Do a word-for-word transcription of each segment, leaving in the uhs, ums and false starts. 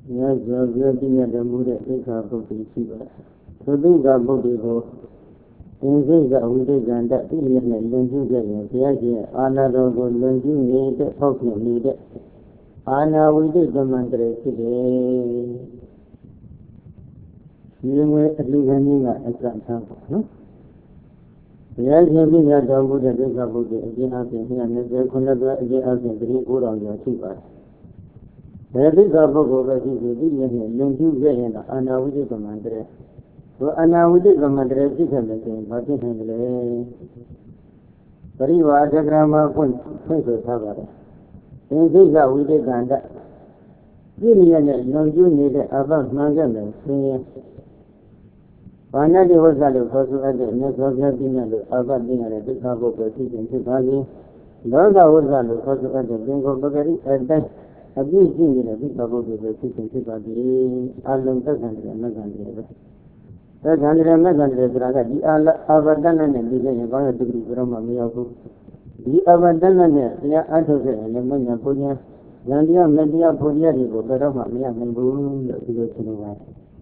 nhớ giờ giờ đi nhà để mua để cái cả bộ thì chỉ vậy rồi đi cả bộ thì có những cái cái ông đi gần đó thì liền này lên chú cái này thì cái gì anh nào có lên chú này để học những gì đấy anh nào đi cái mà cái cái nhưng mà lưu hành những cái cái sao nó thì cái gì bây giờ đâu có để cái bộ thì cái nào thì nhà này cái con nó cái cái gì cái cố rồi chỉ vậy để cái cả bộ có cái gì thì liền này lên chú cái này là anh nào đi cái mà cái तो अनावृत ब्रह्मद्रव्य की समझते हैं बाकी समझले परिवार जगरामा कौन कौन सोचा बारे इनसे क्या हुई थे गांधा ये नहीं है नंजू नहीं थे अब मांगे में सुनिए पाना जो हो जाले फसु आते न सोचा दिन लो अब दिन लो दिखा को कैसी कैसी भागी लोगा हो जाले फसु आते दिन को बगैरी ऐसे अभी चीज नहीं दिखा को कैसी कैसी भागी आलम तक गांधे न गांधे तो गांधे में गांधे दुरागा दी आल अवदन ने दी के बाहर डिग्री ब्रह्म में आओ दी अवदन ने या आठो से ने मन पुण्य गांधिया मेडिया पुण्य दी को ब्रह्म में मन बुन दी चलो है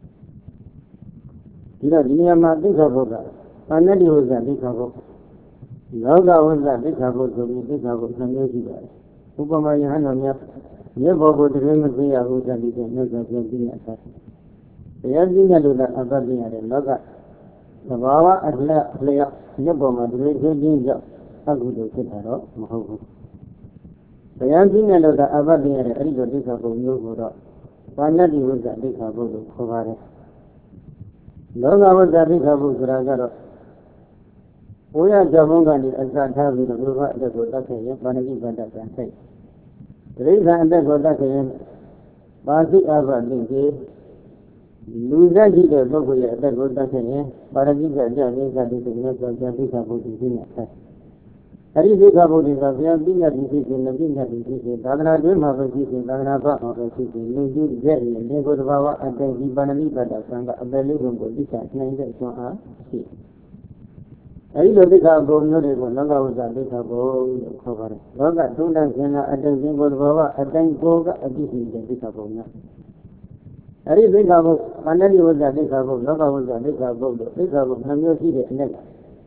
इधर दुनिया में देखा होगा अनड़ी होगा देखा हो लोगा होगा देखा हो तो देखा हो समझ ही बात उपमा यहां न में ये बहुत दिन में भी आ होगा दी के न सब दिन आता यह दिन लोगा अब दिन है लोगा सवावा अगला अगले ये बोमा दूसरे के दिन जो अगु तो से थारो महबू यह दिन लोगा अब दिन है अरे जो देखा को न्यू हो रहा पाना दी होगा देखा को तो खबर लोगा होगा देखा को दुरागा रो ओया जबोंगा नहीं ऐसा था भी तो लोगा देखो तक है पानी की बंदा है रेखा अंदर होता है बाकी अब दिन के लूजा जी के लोग ये अंदर होता है पानी का जाने का देखने का जाने का बहुत ही अच्छा है हरी देखा बहुत ही काफी बिना किसी के नबी ना किसी के दादना जो महावजी के दादना का और किसी के लूजू जय ने को बाबा अंदर की बननी पड़ा संगा अबले को दिशा नहीं दे तो आ सी अरे लोग देखा बोलने को लगा होता देखा बोल खबर लगा दूना सेना अंदर की को बाबा अंदर को का अभी ही देखा बोलना अरे देखा वो अनली होता देखा वो लगा होता देखा वो देखा वो नमियों की देखने का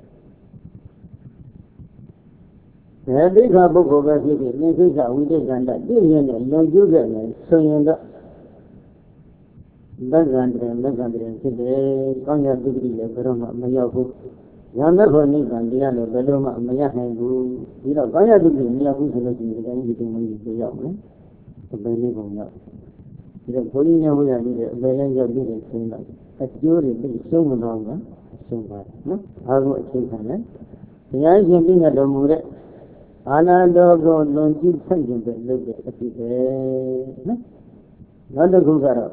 है देखा वो होगा कि नहीं देखा उनके गंदा दिन ने लोग जो गए हैं सोएंगे दस घंटे दस घंटे से दे कौन या डिग्री है ब्रह्म मैया को जानना को नहीं गंदिया लो बेलो में मैया है वो ये तो कौन या डिग्री मैया को चलो जी कहीं भी तो मैं तो जाओ ना तो बेले को जाओ ये कोई नहीं हो जाती है बेले जब भी सुनना अच्छी और भी सुन रहा सुन बात ना आगे अच्छी खाना यहाँ से भी ना तो मुझे आना लोगों लोंजी संजू के लोग अच्छी है ना ना तो घूम करो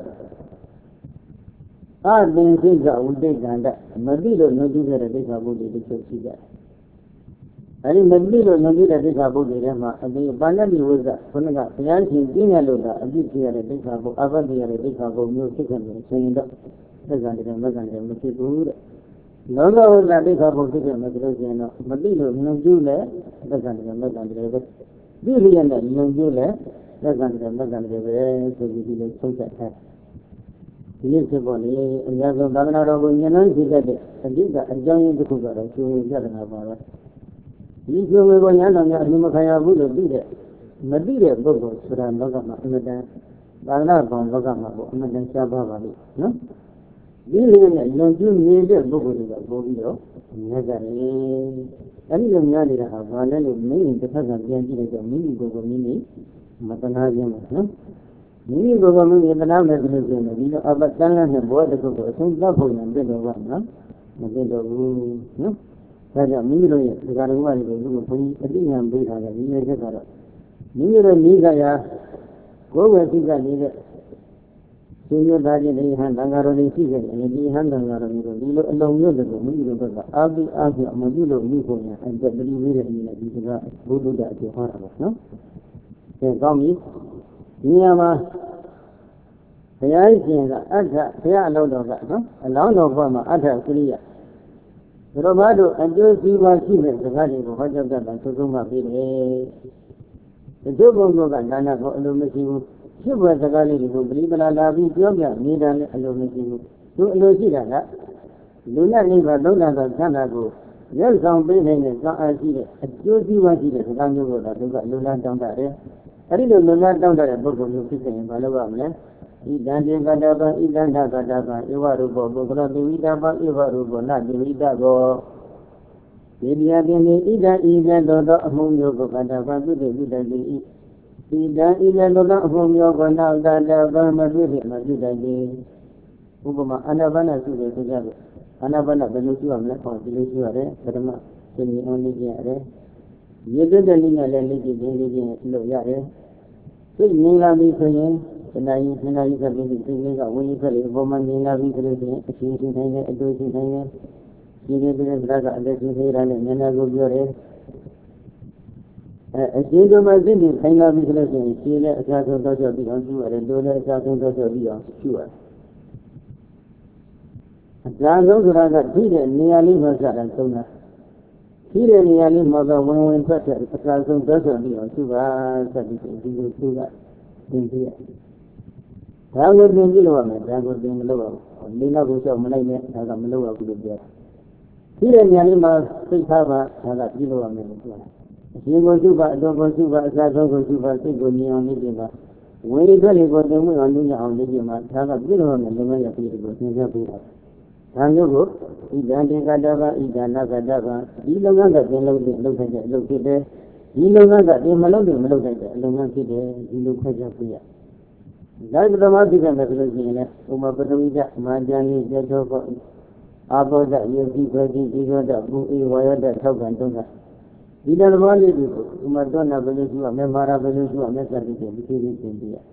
आज दिन से जाओ उधर जाना नदी लो नदी के रहते काबू दे दे चोरी जा अरे नदी लो नदी रहते काबू दे रहे माँ अभी बांधा भी होगा सुनेगा यार चिंती नहीं लोगा अभी किया रहते काबू अब किया रहते काबू म्यूजिक करने सही तो लगाने का लगाने का मुझे दूर लोगा और रहते काबू के करने के लिए ना नदी लो नजूल है लगाने का लगाने का भी लिया ना नजूल है लगाने का लगाने का सभी चीजें सोचा है ये से बोले या तो दाना रो ये नहीं सीखते अभी का अजाई देखो करो क्यों क्या करना पड़ा ये जो मैं बोल यहाँ ना अभी मैं खाया वो लोग भी है नदी है वो वो सुरा लोगा में में दाना कौन लोगा में वो में क्या बाबा भी ना ये लिए लोग जो मेरे वो बोले वो भी हो नजारे अभी जो मैं ले रहा वाले लोग नहीं देखा जाते हैं कि मिनी को को मिनी मतलब ना ये ना मिनी को को मिनी बना में भी लोग हैं ये अब चलना है बहुत को को सुन ला हो ना दे दो ना दे दो ना राजा मिनी लो ये गाने वाले को को कोई अभी हम भी था ये क्या करा मिनी लो नहीं गया को वैसी का नहीं है सुनियो दादी नहीं है दंगारो नहीं सीखे नहीं है दंगारो नहीं तो लो लोग यो देखो मिनी लो का अब भी आज मजी लो नहीं हो गया अंदर बड़ी मेरे नहीं लगी जगह बुदू दा के हो रहा है ना ये काम ही नियम है कि अच्छा क्या लो लो का ना लो लो पर में अच्छा क्लियर तो बाद अंजो सीमा की में जगह को हो जाता है तो तुम भी रे जो बोलो का नाना को लो में सी ရှုပ်ွယ်စကားလေးတွေကိုပရိပလာလာပြီးပြောပြနေတာလည်းအလိုမရှိဘူးသူအလိုရှိတာကလူနဲ့နိဗ္ဗာန်သုံးတာသောချမ်းသာကိုရက်ဆောင်ပေးနိုင်တဲ့ကောင်းအားရှိတဲ့အကျိုးစီးပွားရှိတဲ့စကားမျိုးကိုတော့သူကလူလားတောင်းတတယ်အဲဒီလိုလူလားတောင်းတတဲ့ပုဂ္ဂိုလ်မျိုးဖြစ်ရင်ဘာလုပ်ရမလဲဣဒံတေကတပံဣဒံနာကတပံဧဝရူပောပုဂ္ဂလောတိဝိတပံဧဝရူပောနတိဝိတကောဒီတရားပင်ဤဣဒံဤကဲ့သို့သောအမှုမျိုးကိုကတပံပြုတည်ပြုတည်၏ဣဒံဤကဲ့သို့သောအမှုမျိုးကိုနောက်ကတပံမပြုတည်မပြုတည်၏ဥပမာအာနာပါနစုတွေဆိုကြတယ်အာနာပါနဘယ်လိုရှိရမလဲဟောဒီလိုရှိရတယ်ပထမသင်္ကြန်အောင်လေးကျရတယ်ရေတွက်တဲ့နည်းနဲ့လည်းလေးကျခြင်းလေးကျလို့ရတယ်စိတ်ငြိမ်လာပြီဆိုရင်ခဏကြီးခဏကြီးဆက်ပြီးစိတ်လေးကဝိညာဉ်ဆက်လေးအပေါ်မှာငြိမ်လာပြီဆိုလို့ရှိရင်အချင်းချင်းတိုင်းနဲ့အတူချင်းတိုင်းနဲ့ဒီနေ့ဒီနေ့ကကအလက်ချင်းသေးတာနဲ့နည်းနည်းကိုပြောတယ်အဲအချင်းတို့မှစိတ်နဲ့ထိုင်လာပြီဆိုလို့ရှိရင်ရှင်းနဲ့အစားဆုံးတော့ချက်ပြီးအောင်ကျူရတယ်တို့လည်းအစားဆုံးတော့ချက်ပြီးအောင်ကျူရတယ်အစားဆုံးဆိုတာကထိတဲ့နေရာလေးမှာစတာသုံးတာထိတဲ့နေရာလေးမှာတော့ဝင်ဝင်ထွက်ထွက်အစားဆုံးတော့ချက်ပြီးအောင်ကျူပါဆက်ပြီးဒီလိုကျူကသင်ပြရဒါကိုသင်ကြည့်လို့ရမယ်ဒါကိုသင်မလို့ပါဘူးလေးနောက်ကိုလျှောက်မလိုက်နဲ့ဒါကမလို့ရဘူးလို့ပြောဒီတဲ့ဉာဏ်လေးမှာသိထားပါဒါကပြီးလို့ရမယ်လို့ပြောတယ်အရှင်ကိုစုပါအတော်ကိုစုပါအစားဆုံးကိုစုပါစိတ်ကိုမြင်အောင်လုပ်ပြင်ပါဝိရိယတွေကိုသင်မှုအောင်လုပ်ရအောင်လုပ်ပြင်ပါဒါကပြီးလို့ရမယ်လုံငန်းရပြီးကိုသင်ပြပေးတာဒါမျိုးကိုဣဒံတေကတဗံဣဒံနာကတဗံဒီလုံငန်းကသင်လုပ်တဲ့လုပ်တဲ့အလုပ်ဖြစ်တယ်ဒီလုံငန်းကသင်မလုပ်တဲ့မလုပ်တဲ့အလုပ်ငန်းဖြစ်တယ်ဒီလိုခွဲခြားပြရဒါပထမသိခဲ့မယ်ဆိုလို့ရှိရင်လည်းဥပမာပထဝီကမာကျန်လေးကျတော့ပေါ့အာဘောဓယုတိခေတိဒီရောဓဘူဧဝါယဓထောက်ကံတုံးကဒီတဘောလေးကိုဥမာတော့နာဘယ်လိုရှိရမလဲမာရဘယ်လိုရှိရမလဲစသည်ဖြင့်ဒီလိုသင်ပြရ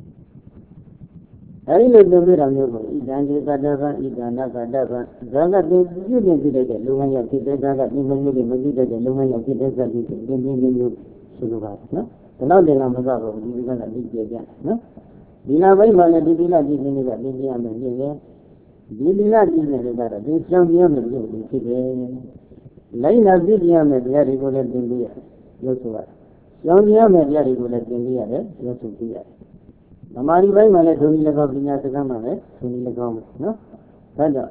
အဲဒီလိုသင်ပြတာမျိုးကိုဣဒံဒီကတ္တဗံဣဒံနာကတ္တဗံဒါကသင်ပြုပြင်ပြတဲ့လုံငန်းရောက်ဖြစ်တဲ့ဒါကဒီမမျိုးတွေမပြတဲ့လုံငန်းရောက်ဖြစ်တဲ့စသည်ဖြင့်သင်ပြင်းမျိုးဆိုလိုပါတယ်နော်ဒီနောက်တင်လာမကဘူးဒီကကဒီပြပြနော်ဒီနာဘိမှာလည်းဒီဒီလာကြည့်နေကသင်ပြရမယ်ဖြစ်တယ်ဒီဒီလာကြည့်နေကြတော့ဒီကြောင့်ပြရမယ်လို့ဖြစ်တယ်လိုက်နာပြည့်ရမယ်တရားတွေကိုလည်းသင်ပြရရုပ်ဆိုရကြောင့်ပြရမယ်တရားတွေကိုလည်းသင်ပြရတယ်ရုပ်ဆိုပြရတယ်ဓမ္မဒီဘိမှာလည်းဒုနီ၎င်းပညာစကားမှာလည်းဒုနီ၎င်းနော်ဒါကြောင့်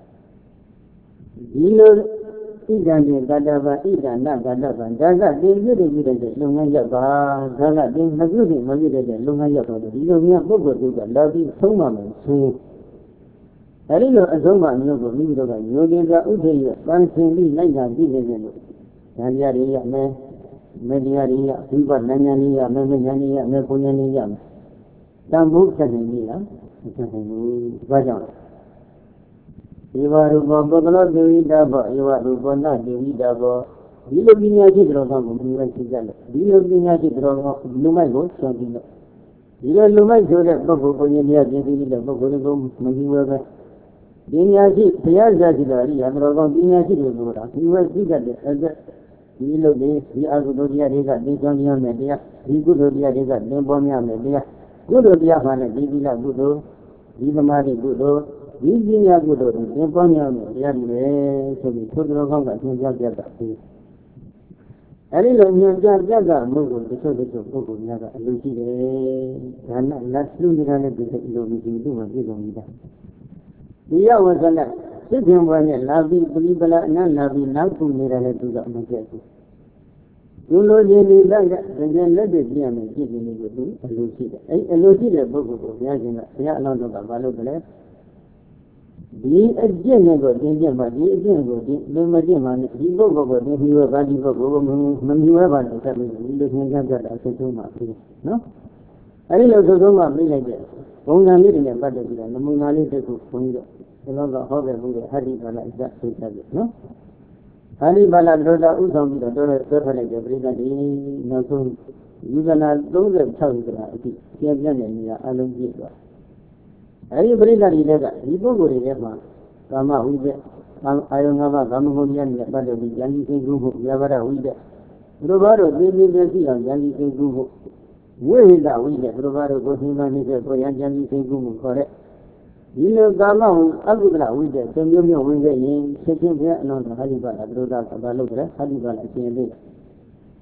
ဒီလိုဣဒံပြေကတ္တဗံဣဒံနာကတ္တဗံဒါကသင်ပြည့်တဲ့ပြည့်တဲ့လုံငန်းရောက်ပါဒါကသင်မပြည့်တဲ့မပြည့်တဲ့လုံငန်းရောက်တော့ဒီလိုမျိုးပုဂ္ဂိုလ်တွေကလာပြီးဆုံးမမယ်ဆိုအဲဒီလိုအဆုံးမမျိုးကိုမိမိတို့ကယောဂီကဥထေရပန်းစင်ပြီးလိုက်တာကြည့်နေတယ်လို့ဉာဏ်ရည်ရမယ်မေတ္တာရည်ရဝိပဿနာဉာဏ်ရည်ရမယ်ဉာဏ်ရည်ရမယ်ပုံဉာဏ်ရည်ရမယ်တန်ဖို့ဆက်နေပြီလားမဆက်နိုင်ဘူးဘာကြောင့်လဲဧဝရူပပုဂ္ဂလောတိဝိတဘောဧဝရူပနတိဝိတဘောဒီလိုပညာရှိတော်ကောင်းကိုမြင်လိုက်သိကြလို့ဒီလိုပညာရှိတော်ကောင်းလူမိုက်ကိုဆွံပြီးလို့ဒီလိုလူမိုက်ဆိုတဲ့ပုဂ္ဂိုလ်ကိုဉာဏ်ရည်ပြည့်စုံတဲ့ပုဂ္ဂိုလ်ကိုမကြည့်ဝဲပဲပညာရှိဘုရားရှာရှိတော်ရိယာတော်ကောင်းပညာရှိတွေဆိုတာဒီဝဲသိတတ်တဲ့အဲ့ဒီလိုလေဒီအကုသိုလ်တရားတွေကသင်ဆောင်ရမယ်တရားဒီကုသိုလ်တရားတွေကသင်ပေါ်များမယ်တရားကုသိုလ်တရားမှလည်းဒီသီလကုသိုလ်ဒီသမာဓိကုသိုလ်ဒီပညာကုသိုလ်တွေသင်ပေါ်များမယ်တရားတွေပဲဆိုပြီးသုတ္တရောကောင်းကသင်ကြားပြတာပြီးအဲဒီလိုဉာဏ်ပြပြတာမှုကိုတချို့တချို့ပုဂ္ဂိုလ်များကအလိုရှိတယ်ဒါနလက်လူတွေကလည်းဒီလိုမျိုးဒီလိုမှပြည့်စုံနေတာဒီရဝဇ္ဇနဲ့စိတ်ဖြင့်ဘွယ်နဲ့လာပြီးပရိပလအနတ်လာပြီးနောက်ပူနေတယ်လည်းသူကမကျက်ဘူးသူလိုချင်နေတဲ့တကယ်လက်တွေ့ပြရမယ်ဖြစ်နေလို့သူအလိုရှိတယ်အဲအလိုရှိတဲ့ပုဂ္ဂိုလ်ကိုဘုရားရှင်ကဘုရားအလောင်းတော်ကဘာလို့လဲဒီအကျင့်နဲ့ကိုသင်ပြမှာဒီအကျင့်ကိုဒီလူမကျင့်မှာဒီပုဂ္ဂိုလ်ကိုသင်ပြီးတော့ဗာဒီပုဂ္ဂိုလ်ကိုမမြင်ဝဲပါနဲ့ဆက်ပြီးဒီလိုသင်ကြားကြတာအဆုံးဆုံးမှာပြီးနော်အဲဒီလိုဆုံးဆုံးမှာပြီးလိုက်တဲ့ပုံစံလေးတွေနဲ့ပတ်သက်ပြီးတော့နမူနာလေးတစ်ခုခွန်ပြီးတော့ဒီလောကဟောခဲ့မှုတဲ့ဟရိပါဠိအစဆိုကြတယ်နော်ဟရိပါဠိတို့တော့ဥဆောင်ပြီးတော့တော်တော်ဆွဲထွက်လိုက်တဲ့ပြိဿတိနောက်ဆုံးယူဇနာသုံးဆယ်၆ခုကအထိကျန်ပြတ်နေနေအလုံးပြည့်သွားအဲဒီပြိဿတိတွေကဒီပုဂ္ဂိုလ်တွေထဲမှာကာမဝိတက်အာယုံငါးပါးကာမဂုဏ်များနဲ့ပတ်သက်ပြီးဉာဏ်ကြီးသိကူမှုယဘာဒဝိတက်သူတို့ဘာလို့သိသိသိသိအောင်ဉာဏ်ကြီးသိကူမှုဝိဟိတဝိတက်သူတို့ဘာလို့ကိုယ်သိမှနေတဲ့ကိုယ်ဉာဏ်ကြီးသိကူမှုခေါ်တဲ့ဒီလိုကာမဝအကုသလဝိတက်သင်မျိုးမျိုးဝင်ခဲ့ရင်ချက်ချင်းပြအလုံးစုံဟရိပါဠိသူတို့ကဘာလို့လဲဟရိပါဠိအရှင်လေး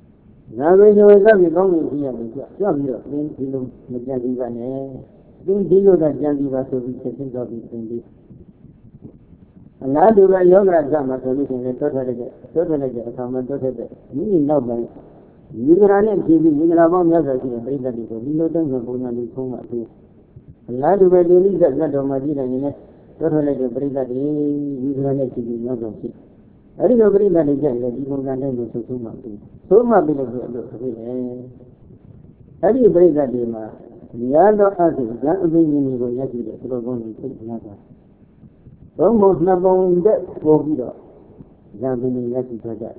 Now we know that we don't see a job here, then we look the Jandiva. Then below that Jandiva, so we can think of it in this. And now do a yoga drama solution, a totally, totally, a common totally, meaning nobody. You can run and T V, you can have one other thing, and bring that into window down and put on the home at you. And now do a daily that got on my dinner in it, totally to bring that in, you can run and T V, not on it. I didn't agree that again, that you can run into so much. So much better. How do you bring that in? The other artist, that will be in the yesterday, so going to take another. Almost not going that will be the Zambini yesterday.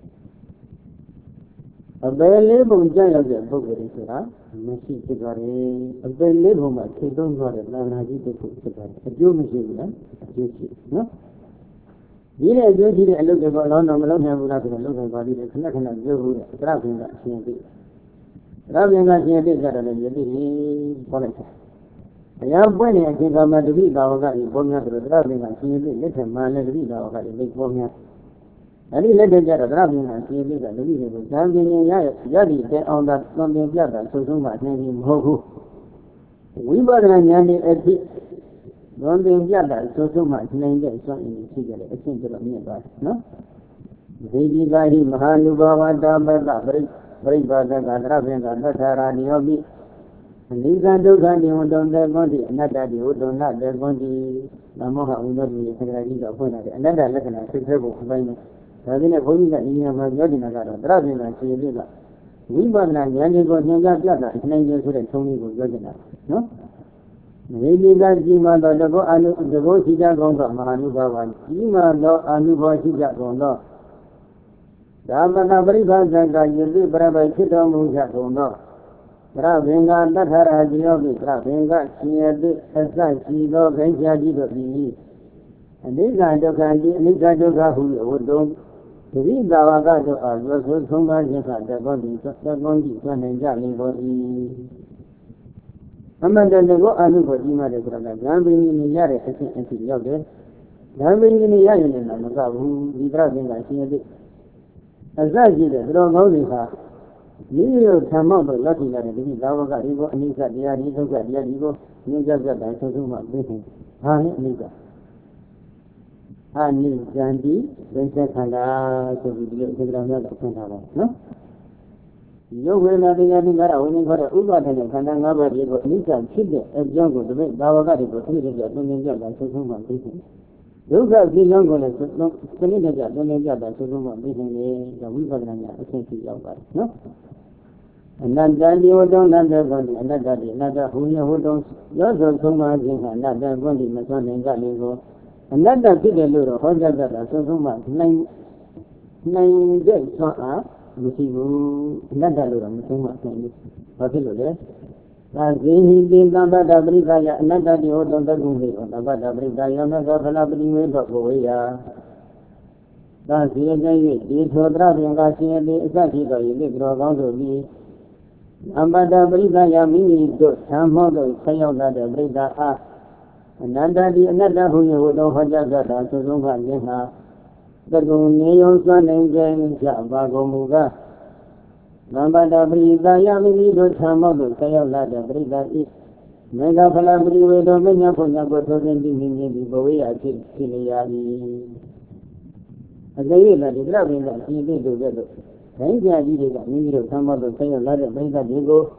A very label giant of book with it, Messi Tigare, a very label much, they don't got it, and I did the cook a Jew machine, no? Here I go to look at London, alone have not a look at body, the connection of Joe, traveling that C M P. Traveling that C M P got a little politics. I have when I think I'm at the week, I got it, Bomia to the traveling that C M P, let him man at the week, I got it, big Bomia. I didn't let them get a traveling that C M P, and the week was standing in Yadi on that London Piazza, so so much name Hoku. We were an Yanni at the London Piazza, so so much name that something in the cigarette, a simple nearby, no? Baby Gadi, Mahanuba, Damba, very bad, and Raven, and Natara, Niobi. And these are those and you don't have money, not that you don't have the money. Namoha will not be a secretary of one another lesson I should have been. Having a holy that in your Yodina, driving and see Lila. We were not Yannigo Yanga, and nine years old and Tony was Yodina. No? Maybe that Jima, the go and the go Sija Gonga, Mahanuba, Jima, no, Anuba Sija Gonga. Damana Briba, you live by Kito Muja Gonga. Ravenga, that had a job, Ravenga, she had a son, she loved and Jadi to be. And this I don't candy, and this I don't have who would do. To read the Wagato, I was so much as the body, the body, and Jali body. Amanda the go and for Ima de Grana, Gambling in the Yare, and she loved it. Gambling in the Yare, and who be driving like she did. As I did, the wrong only her. You come out of lucky that it is our Garigo, and he's at the Arizo, at the Arigo, you just got that so much business. Honey, Nika. Honey, Gandhi, then said Handa, so we get the Granada of Santana, no? You will not be having a winning for a Uber and a Kandanga, you got Nika, Chile, a jungle to make Bawagari, but we did not get that so much business. You got the younger, so many that don't get that so much business, the Weaver and I can't see your body, no? And then you don't understand another day, another who you don't, you're so much in another one in the sun and Galigo. Another big little Honda that so much nine nine days so up, you see, another little so much in this. As he did not have a brigaya, another the old on the movie, about the brigaya, another Falabri of Goya. That's the idea, it's for driving Garcia, exactly the illegal going to be. Ambada Brigaya Mini, some model say that the Briga are another the another who you would know what that to Zunga. The Guneo son and Jan Javago Muga. Ambada Brigaya Mini, some model say that the Briga is. Mega Falabri with a mania for Nagoto and the Boya Chiliari. As they will that the grabbing that he did together. Thank you, you need some of the same letter, bring that you go.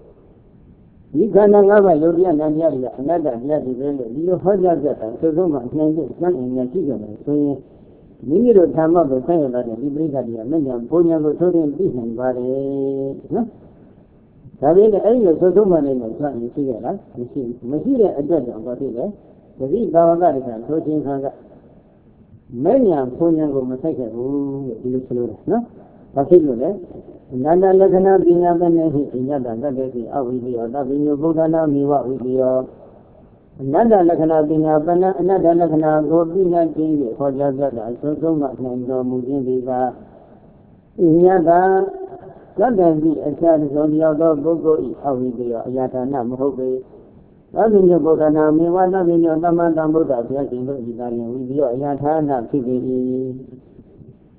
You cannot have a Lorian and Yaria, another Yadi, you heard that, so so much name is one in your chicken. So you need to come up the same letter, you bring that you many of Ponya Votorian business, but no? Having the area so so many in the sun, you see it, you see, Machine address of what it is, the big Bavagarican, so change on that. Many of Ponya go Masaka, who you slow, no? Particularly, Nana Lagana being up and in Yadanga, out with you, not in your Bogana, me what with you. Nana Lagana being up and another Lagana go being a T V for Jazada, so so much name no moving Viva. In Yada, God and be a child on the other Bogo, out with you, Yatana Mohobe. Loving your Bogana, me one of your Namanda Buddha, taking with you, Yatana, T V.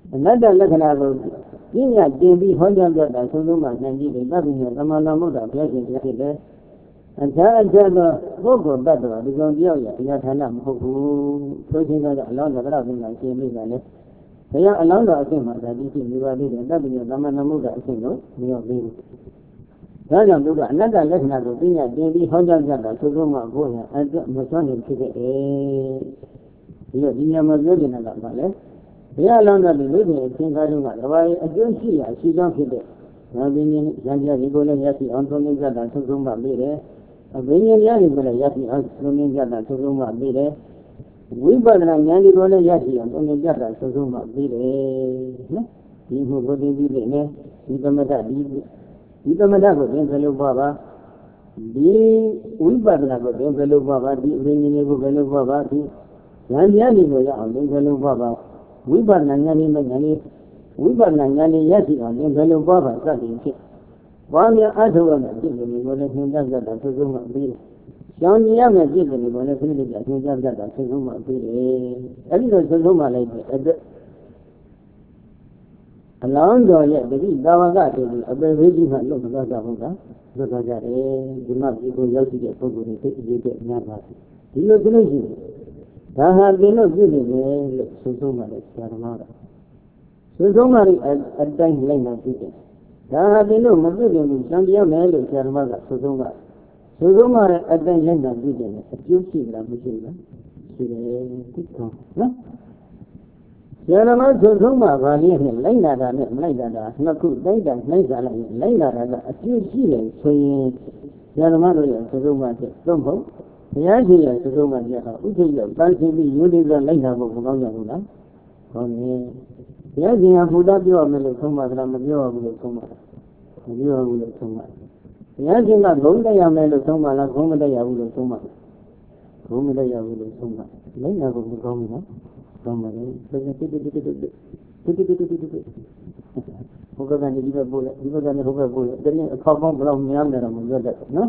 another Lakana, India, Dimbi, Honda, Suduma, Nanji, nothing, Ramanamuda, Pleasant, and tell the Gogo better, because Yoya, Yatanam, who pushing along the ground like him. They are allowed to assume that this is you are leading W. Ramanamuda, single, we are leading. Raja Muda, another lesson of opinion, Dimbi, Honda, Suduma, Goya, and Masonic to the A. Yamas a lot, Male. They are allowed to live in a single why I don't see, I see don't fit it. Rabin, Janja, Nicola, Yaki, Antonin, and Suduma, Bide. A Vinian Yanicola, Yaki, Antonin, and Suduma, Bide. We but a Yanicola, Yaki, Antonin, and Suduma, Bide. He who would be the Nikamata, Nikamata, Velo Baba. The Ulbaba, Velo Baba, the Velo Baba, Yanyani, Velo Baba. We but Nanyani, Nanyani, we but Nanyani, Yaki, and Velo Baba, something. One year I told him, giving me one of him does that to zoom up. John Yam has given me one of him that he does that to zoom up. Every day, Zuma like along the yet, the Davaga, a very reading and look at Davaga, because I do not even yell to get food when you get Yama. You look lazy. There have been no giving me Suzuma, Saramara. Suzuma at time lane of people. There have been no Mavidian, Sandia Melo, Saramara, Suzuma. Suzuma at time lane of people. A few children, which is Yarama Suzuma, Valian, Lena, Lena, Naku, Lena, Lena, Lena, a few children, saying Yarama, Suzuma, Sumbo. Yaji, Suzuma, Uti, Bansi, you did the Lena of Ganga. Yaji, Buddha, you are Melosoma, Ramadua, Melosoma. You are Melosoma. Yaji, not Gonda, Melosoma, like Homada Yavulosoma. Homada Yavulosoma. Lena of Ganga. Hogan, you are bullet, you are going to have a bullet. There is a common from Yammer, no?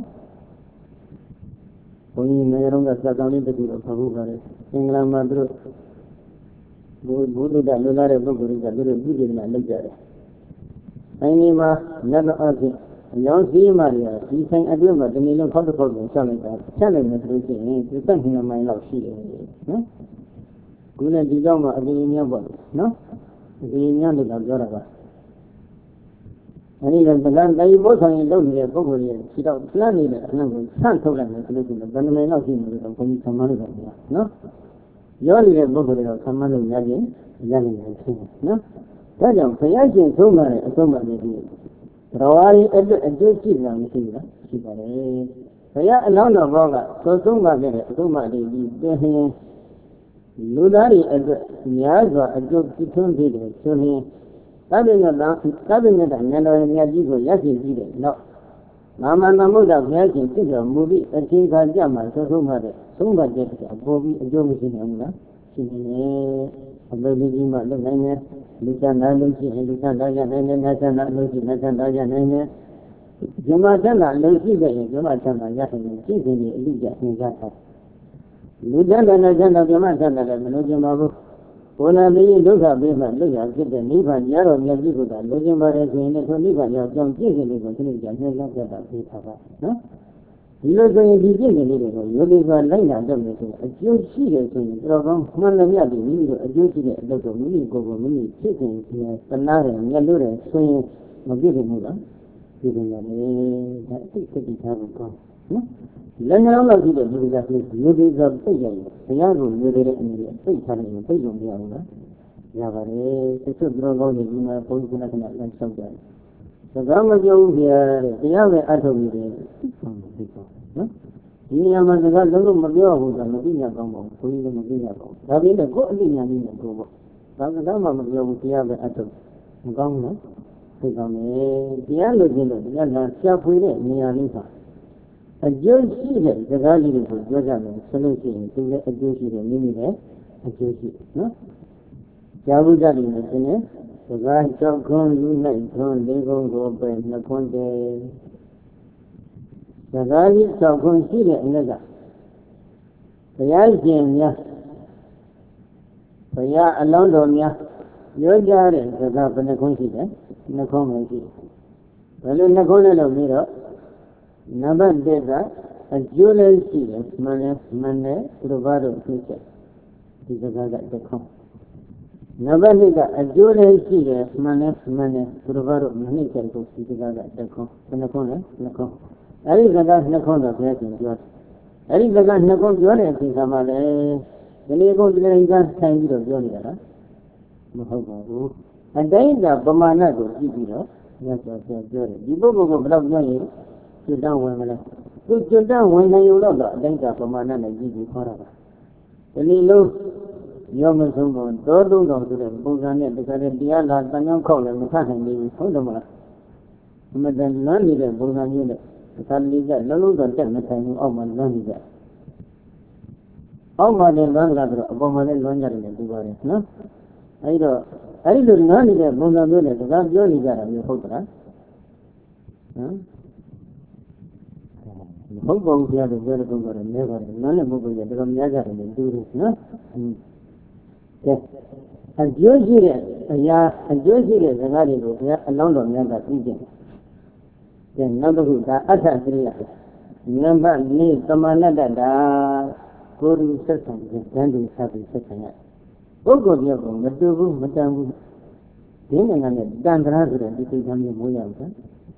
When you know that Sakani the good of Haruka, England, Madrid, Buddha, Lunar, Buguri, the good of Buddha, and Lecture. I name a never asking. Young see Maria, he sang a dream of the million protocol in Salika, telling the truth, to send him my love, she no? Good and Dijama, a million body, no? The young of Zoraba. And even the land they both are in love with a Bogorian, she don't plan it, and can't tell them to look at the may not seem to come some money, no? You're a Bogorian, some money, Yagi, Yagi, no? Tell them, Fayaji, so many, so many. Rawari, a good children, she got a Faya alone of Roga, so so much, so much, they Ludari, a Yaza, a good kitchen video, so he. Cabinet and Yajigo, Yaki, no. Mama Namuda, Yakin, figure, movie, a king of Jama, so so much, so much, a Bobby, a Jomi Sinanga, Sin, a baby Jima, the Nana, Lucana, Lucy, and Lucana, and Natana, Lucy, Natana, and Jumatana, Lucy, Jumatana, Yakin, Kizini, Lydia, and Yaka. Lucana, Natana, Jumatana, and Lujamabu. When I mean, look at me, look at the Nivan Yaro, Yajibuda, looking by a Nivan, your young chicken, you continue to look at that. No? You're going to be giving it, you live on Lena, a few cheaters in the program, one of the other, a duty, a little mini, go mini, chicken, banana, yellow, swing, or giving Muda, giving a fifty thousand pounds. Then I love you to do that with you, the figure, the young, you did it in the face, having a page on the other. Yavare, the two drug on the dinner, both connect and something. The government you here, the other atom you did. No? You are the little Mario who is a Medina Gombo, who is a Medina Gombo. That is a good thing, I mean, a Gombo. But the government you with the other atom. Gombo, the Gombo, the other dinner, the other self with it, near Lisa. A Jewish season, the value of the Gazaman, solution to the Jewish season, a Jewish, no? Jabudari, the guy shall come, you may come, they go go by the Conde. The guy shall consider another. The Yazian, ya. The Ya alone on ya. ပြောကြတဲ့စကားဘယ်နှခုရှိတယ်နှခုပဲရှိတယ်ဘယ်လိုနှခုလဲလို့ပြီးတော့နံပါတ်တစ်ကအကျိုးလည်းရှိတယ်မှန်တယ်မှန်တယ်သူတို့ဘာလို့ဖြစ်ချက်ဒီစကားကတစ်ခုနံပါတ်နှစ်ကအကျိုးလည်းရှိတယ်မှန်တယ်မှန်တယ်သူတို့ဘာလို့မနှိမ့်ချက်ကိုဒီစကားကတစ်ခုဘယ်နှခုလဲနှခုအဲ့ဒီစကားနှခုတော့ဘုရားရှင်ပြောအဲ့ဒီစကားနှခုပြောတဲ့အချိန်ခါမှာလေဒီနေ့ကုန်ဒီနေ့ကဆိုင်ပြီးတော့ပြောနေတာလားမဟုတ်ပါဘူးအတိုင်းကပမာဏကိုကြည့်ပြီးတော့ညတ်ပြောပြောပြောတယ်ဒီပုဂ္ဂိုလ်ကဘယ်တော့ပြောရင်ကျွတ်တောင်းဝင်မလဲသူကျွတ်တောင်းဝင်နိုင်ုံတော့အတိုင်းကပမာဏနဲ့ကြည့်ပြီးခေါ်တာပါဒီလိုလုံးရောမဆုံးတော့တောသုံးတော်ဆိုတဲ့ပုံစံနဲ့တခါတည်းတရားလာတန်ကြောင်းခောက်လည်းမထနိုင်ဘူးဟုတ်တယ်မလားအမှန်တန်လမ်းနေတဲ့ပုံစံမျိုးနဲ့တခါလေးကလုံးလုံးတော့တက်မထိုင်ဘူးအောက်မှာလမ်းနေကြအောက်မှာလည်းလမ်းကြတော့အပေါ်မှာလည်းလမ်းကြတယ်တူပါတယ်နော်အဲဒီတော့အဲဒီလိုလမ်းနေတဲ့ပုံစံမျိုးနဲ့စကားပြောနေကြတာမျိုးဟုတ်သလားဟမ်မဟုတ်ပါဘူးဆရာတို့ပြောတဲ့ပုံကတော့နဲပါတယ်လမ်းနဲ့ပုဂ္ဂိုလ်ကတော်တော်များကြတယ်တူတယ်နော်ကဲအကျိုးရှိတဲ့အရာအကျိုးရှိတဲ့စကားတွေကိုဘုရားအလောင်းတော်များကသိကြတယ်ကဲနောက်တစ်ခုဒါအဋ္ဌသရိယနံပါတ်၄သမာနတ္တတာကိုယ်သူဆက်ဆံခြင်းဉာဏ်သူဆက်ပြီးဆက်ဆံရပုဂ္ဂိုလ်ပြောကုန်မတူဘူးမတန်ဘူးဒီနိုင်ငံနဲ့တန်ត្រာဆိုတဲ့ဒီစိတ်ထားမျိုးမွေးရဘူး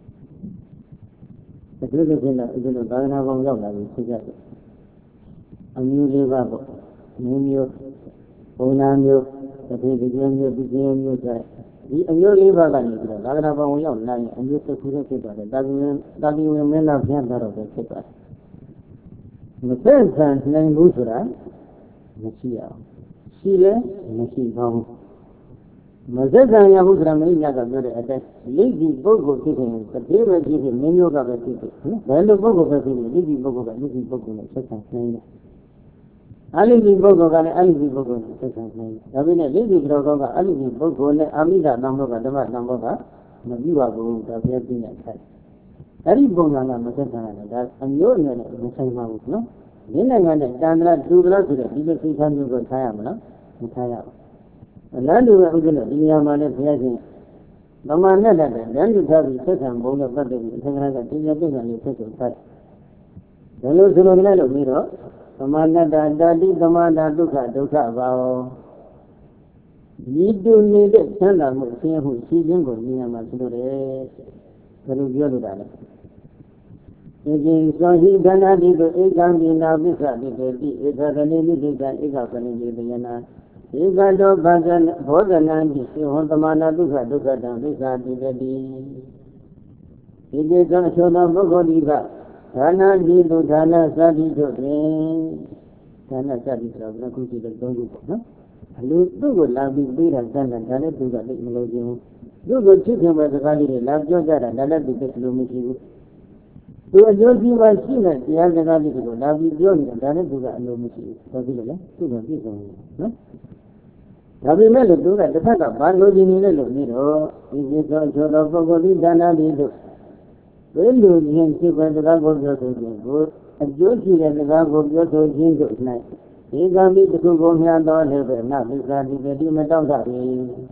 တကယ်လို့ဖြစ်တော့ဒီလိုသာသနာပေါင်းရောက်လာပြီဆိုကြတယ်အမျိုးလေးပါပေါ့မျိုးမျိုးပုံနာမျိုးတစ်ခေတ်တစ်မျိုးမျိုးဒီကျင်းမျိုးဆိုဒီအမျိုးလေးပါကနေပြီးတော့သာသနာပေါင်းရောက်လာရင်အမျိုးတစ်ခုတည်းဖြစ်သွားတယ်တာဝန်တာဝန်မင်းသားပြန်တော့ပဲဖြစ်သွားတယ်မသက်ဆန်နိုင်ဘူးဆိုတာမရှိအောင်ရှိလဲမရှိပါဘူးမသက်ဆန်ရဘူးဆိုတာမင်းများကပြောတဲ့အတိုင်းလိပ်ဒီပုဂ္ဂိုလ်ဖြစ်ရင်တတိယပဲဖြစ်ဖြစ်မင်းမျိုးကပဲဖြစ်ဖြစ်ဘယ်လိုပုဂ္ဂိုလ်ပဲဖြစ်ဖြစ်လိပ်ဒီပုဂ္ဂိုလ်ကလိပ်ဒီပုဂ္ဂိုလ်နဲ့ဆက်ဆံနိုင်တယ်အလိဒီပုဂ္ဂိုလ်ကလည်းအလိဒီပုဂ္ဂိုလ်နဲ့ဆက်ဆံနိုင်တယ်ဒါပေမဲ့လိပ်ဒီတော်ကောကအလိဒီပုဂ္ဂိုလ်နဲ့အာမိဒတံဘောကဓမ္မတံဘောကမပြီးပါဘူးဒါပြည့်ပြည့်နဲ့ဆက်အဲ့ဒီပုံစံကမဆက်ဆံရတယ်ဒါအမျိုးအနွယ်နဲ့မဆိုင်ပါဘူးနော်ဒီနိုင်ငံနဲ့တန်ត្រာတူတလားဆိုတဲ့ဒီလိုစိတ်ထားမျိုးကိုထားရမလားမထားရဘူးအလားတူပဲဥက္ကဋ္ဌဒီနေရာမှာလည်းဘုရားရှင်ဗမာနဲ့တည်းတန်းတူထားပြီးဆက်ဆံပုံနဲ့ပတ်သက်ပြီးအထက်ကကတရားပြည့်စုံလေးဆက်ဆံထားတယ်။ဒါလို့ဆိုလို့လည်းလို့ပြီးတော့ဗမာနဲ့တည်းတာတိသမာဓာဒုက္ခဒုက္ခပါဝဤတူနေတဲ့ဆန္ဒမှုဆင်းရဲမှုရှိခြင်းကိုမြင်ရမှာဖြစ်လို့တယ်။ဘယ်လိုပြောလို့တာလဲ။ဒီကျင်သောဟိကနာတိကိုဧကံပိနာပစ္စတိတေတိဧကကလိမိတိကဧကကလိမိတယနာဧကတောဘာဇနဘောဇနံတိသေဟောသမာနာဒုက္ခဒုက္ခတံသိက္ခာတိတတိဒီတေသောအချောသောပုဂ္ဂိုလ်ဒီကဌာနတိဒုဌာနသတိတို့တွင်ဌာနသတိဆိုတော့ခုကြည့်တဲ့သုံးခုပေါ့နော်အလိုသူ့ကိုလာပြီးပေးတာစမ်းတာဒါလည်းသူကလည်းမလို့ခြင်းဘူးသူ့ကိုချစ်ခင်ပဲစကားလေးတွေလာပြောကြတာဒါလည်းသူကအလိုမရှိဘူးသူအကျိုးစီးပွားရှိတဲ့တရားစကားလေးတွေကိုလာပြီးပြောနေတာဒါလည်းသူကအလိုမရှိဘူးဘာဖြစ်လို့လဲသူကပြည့်စုံတယ်နော်ဒါပေမဲ့လို့သူကတစ်ဖက်ကဘာလိုချင်နေလဲလို့ပြီးတော့ဒီပြသောကျော်သောပုဂ္ဂိုလ်ဒီဒါနတိတို့ဘယ်လိုချင်းဖြစ်ပဲစကားကိုပြောဆိုခြင်းကိုအကျိုးရှိတဲ့စကားကိုပြောဆိုခြင်းတို့၌ဒီကံပြီးတစ်ခုကိုမြတ်တော်လည်းပဲနမိစ္ဆာတိတိမတောင့်တပြီ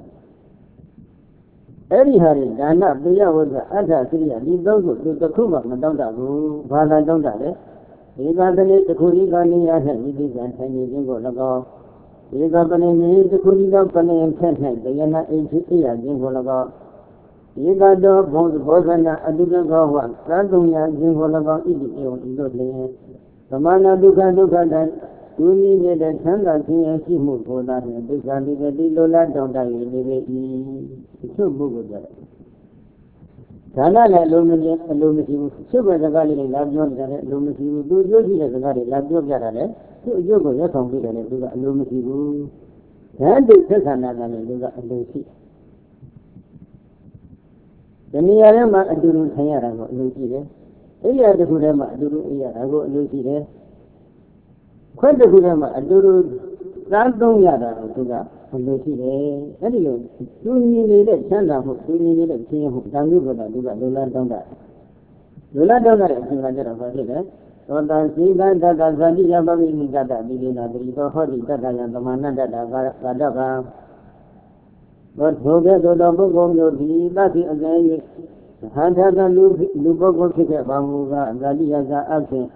အဲ့ဒီဟာတွေဒါနပိယဝဇ္ဇအဋ္ဌစရိယဒီသုံးခုသူတစ်ခုမှမတောင့်တဘူးဘာသာတောင့်တလဲဒီကတည်းတစ်ခုဒီကနေရ၌ဒီဒီကံထိုင်နေခြင်းကို၎င်းဒီကပနေနေတစ်ခုဒီကပနေဖက်၌တရားနာအိဖြစ်ရခြင်းကို၎င်းဒီကတော့ဘုံဘောဇနာအတုတကောဝသံတုံညာခြင်းကို၎င်းဣတိဧဝံဤသို့လျင်သမဏဒုက္ခဒုက္ခတံဒုနိနေတဲ့သံဃာခြင်းရရှိမှုကိုသာနှင့်ဒုက္ခဒီတိလိုလားတောင်းတရနေပေ၏သူ့ဘုကိုကြတယ်ဒါနလည်းအလိုမရှိအလိုမရှိဘူးသူ့ဘယ်စကားလေးတွေလာပြောနေတာလည်းအလိုမရှိဘူးသူပြောကြည့်တဲ့စကားတွေလာပြောပြတာလည်းသူ့အကျိုးကိုရက်ဆောင်ပြီးတယ်လည်းသူကအလိုမရှိဘူးဓာတ်တိသက်ခန္ဓာကလည်းသူကအလိုရှိဒီနေရာထဲမှာအတူတူထိုင်ရတာကိုအလိုရှိတယ်အိယာတစ်ခုထဲမှာအတူတူအိယာတာကိုအလိုရှိတယ်ခွက်တစ်ခုထဲမှာအတူတူသားသုံးရတာကိုသူကအလိုရှိတယ်အဲ့ဒီလိုသူညီနေတဲ့ချမ်းသာမှုသူညီနေတဲ့ခြင်းမှုတန်ရုပ်ကတော့သူကလိုလားတောင်းတာလိုလားတောင်းတဲ့အချိန်ကကျတော့ဘာဖြစ်လဲသောတာစီကတ္တသဇတိယပပိနိကတ္တတိလိနာတိသောဟောတိတတ္တယံသမာနတ္တကာဒကဘာထိုကဲ့သို့သောပုဂ္ဂိုလ်မျိုးဒီသတိအစဉ်၍ဟန်ထကလူလူပုဂ္ဂိုလ်ဖြစ်ခဲ့ပါမူကားဇာတိယဇာအဖြင့်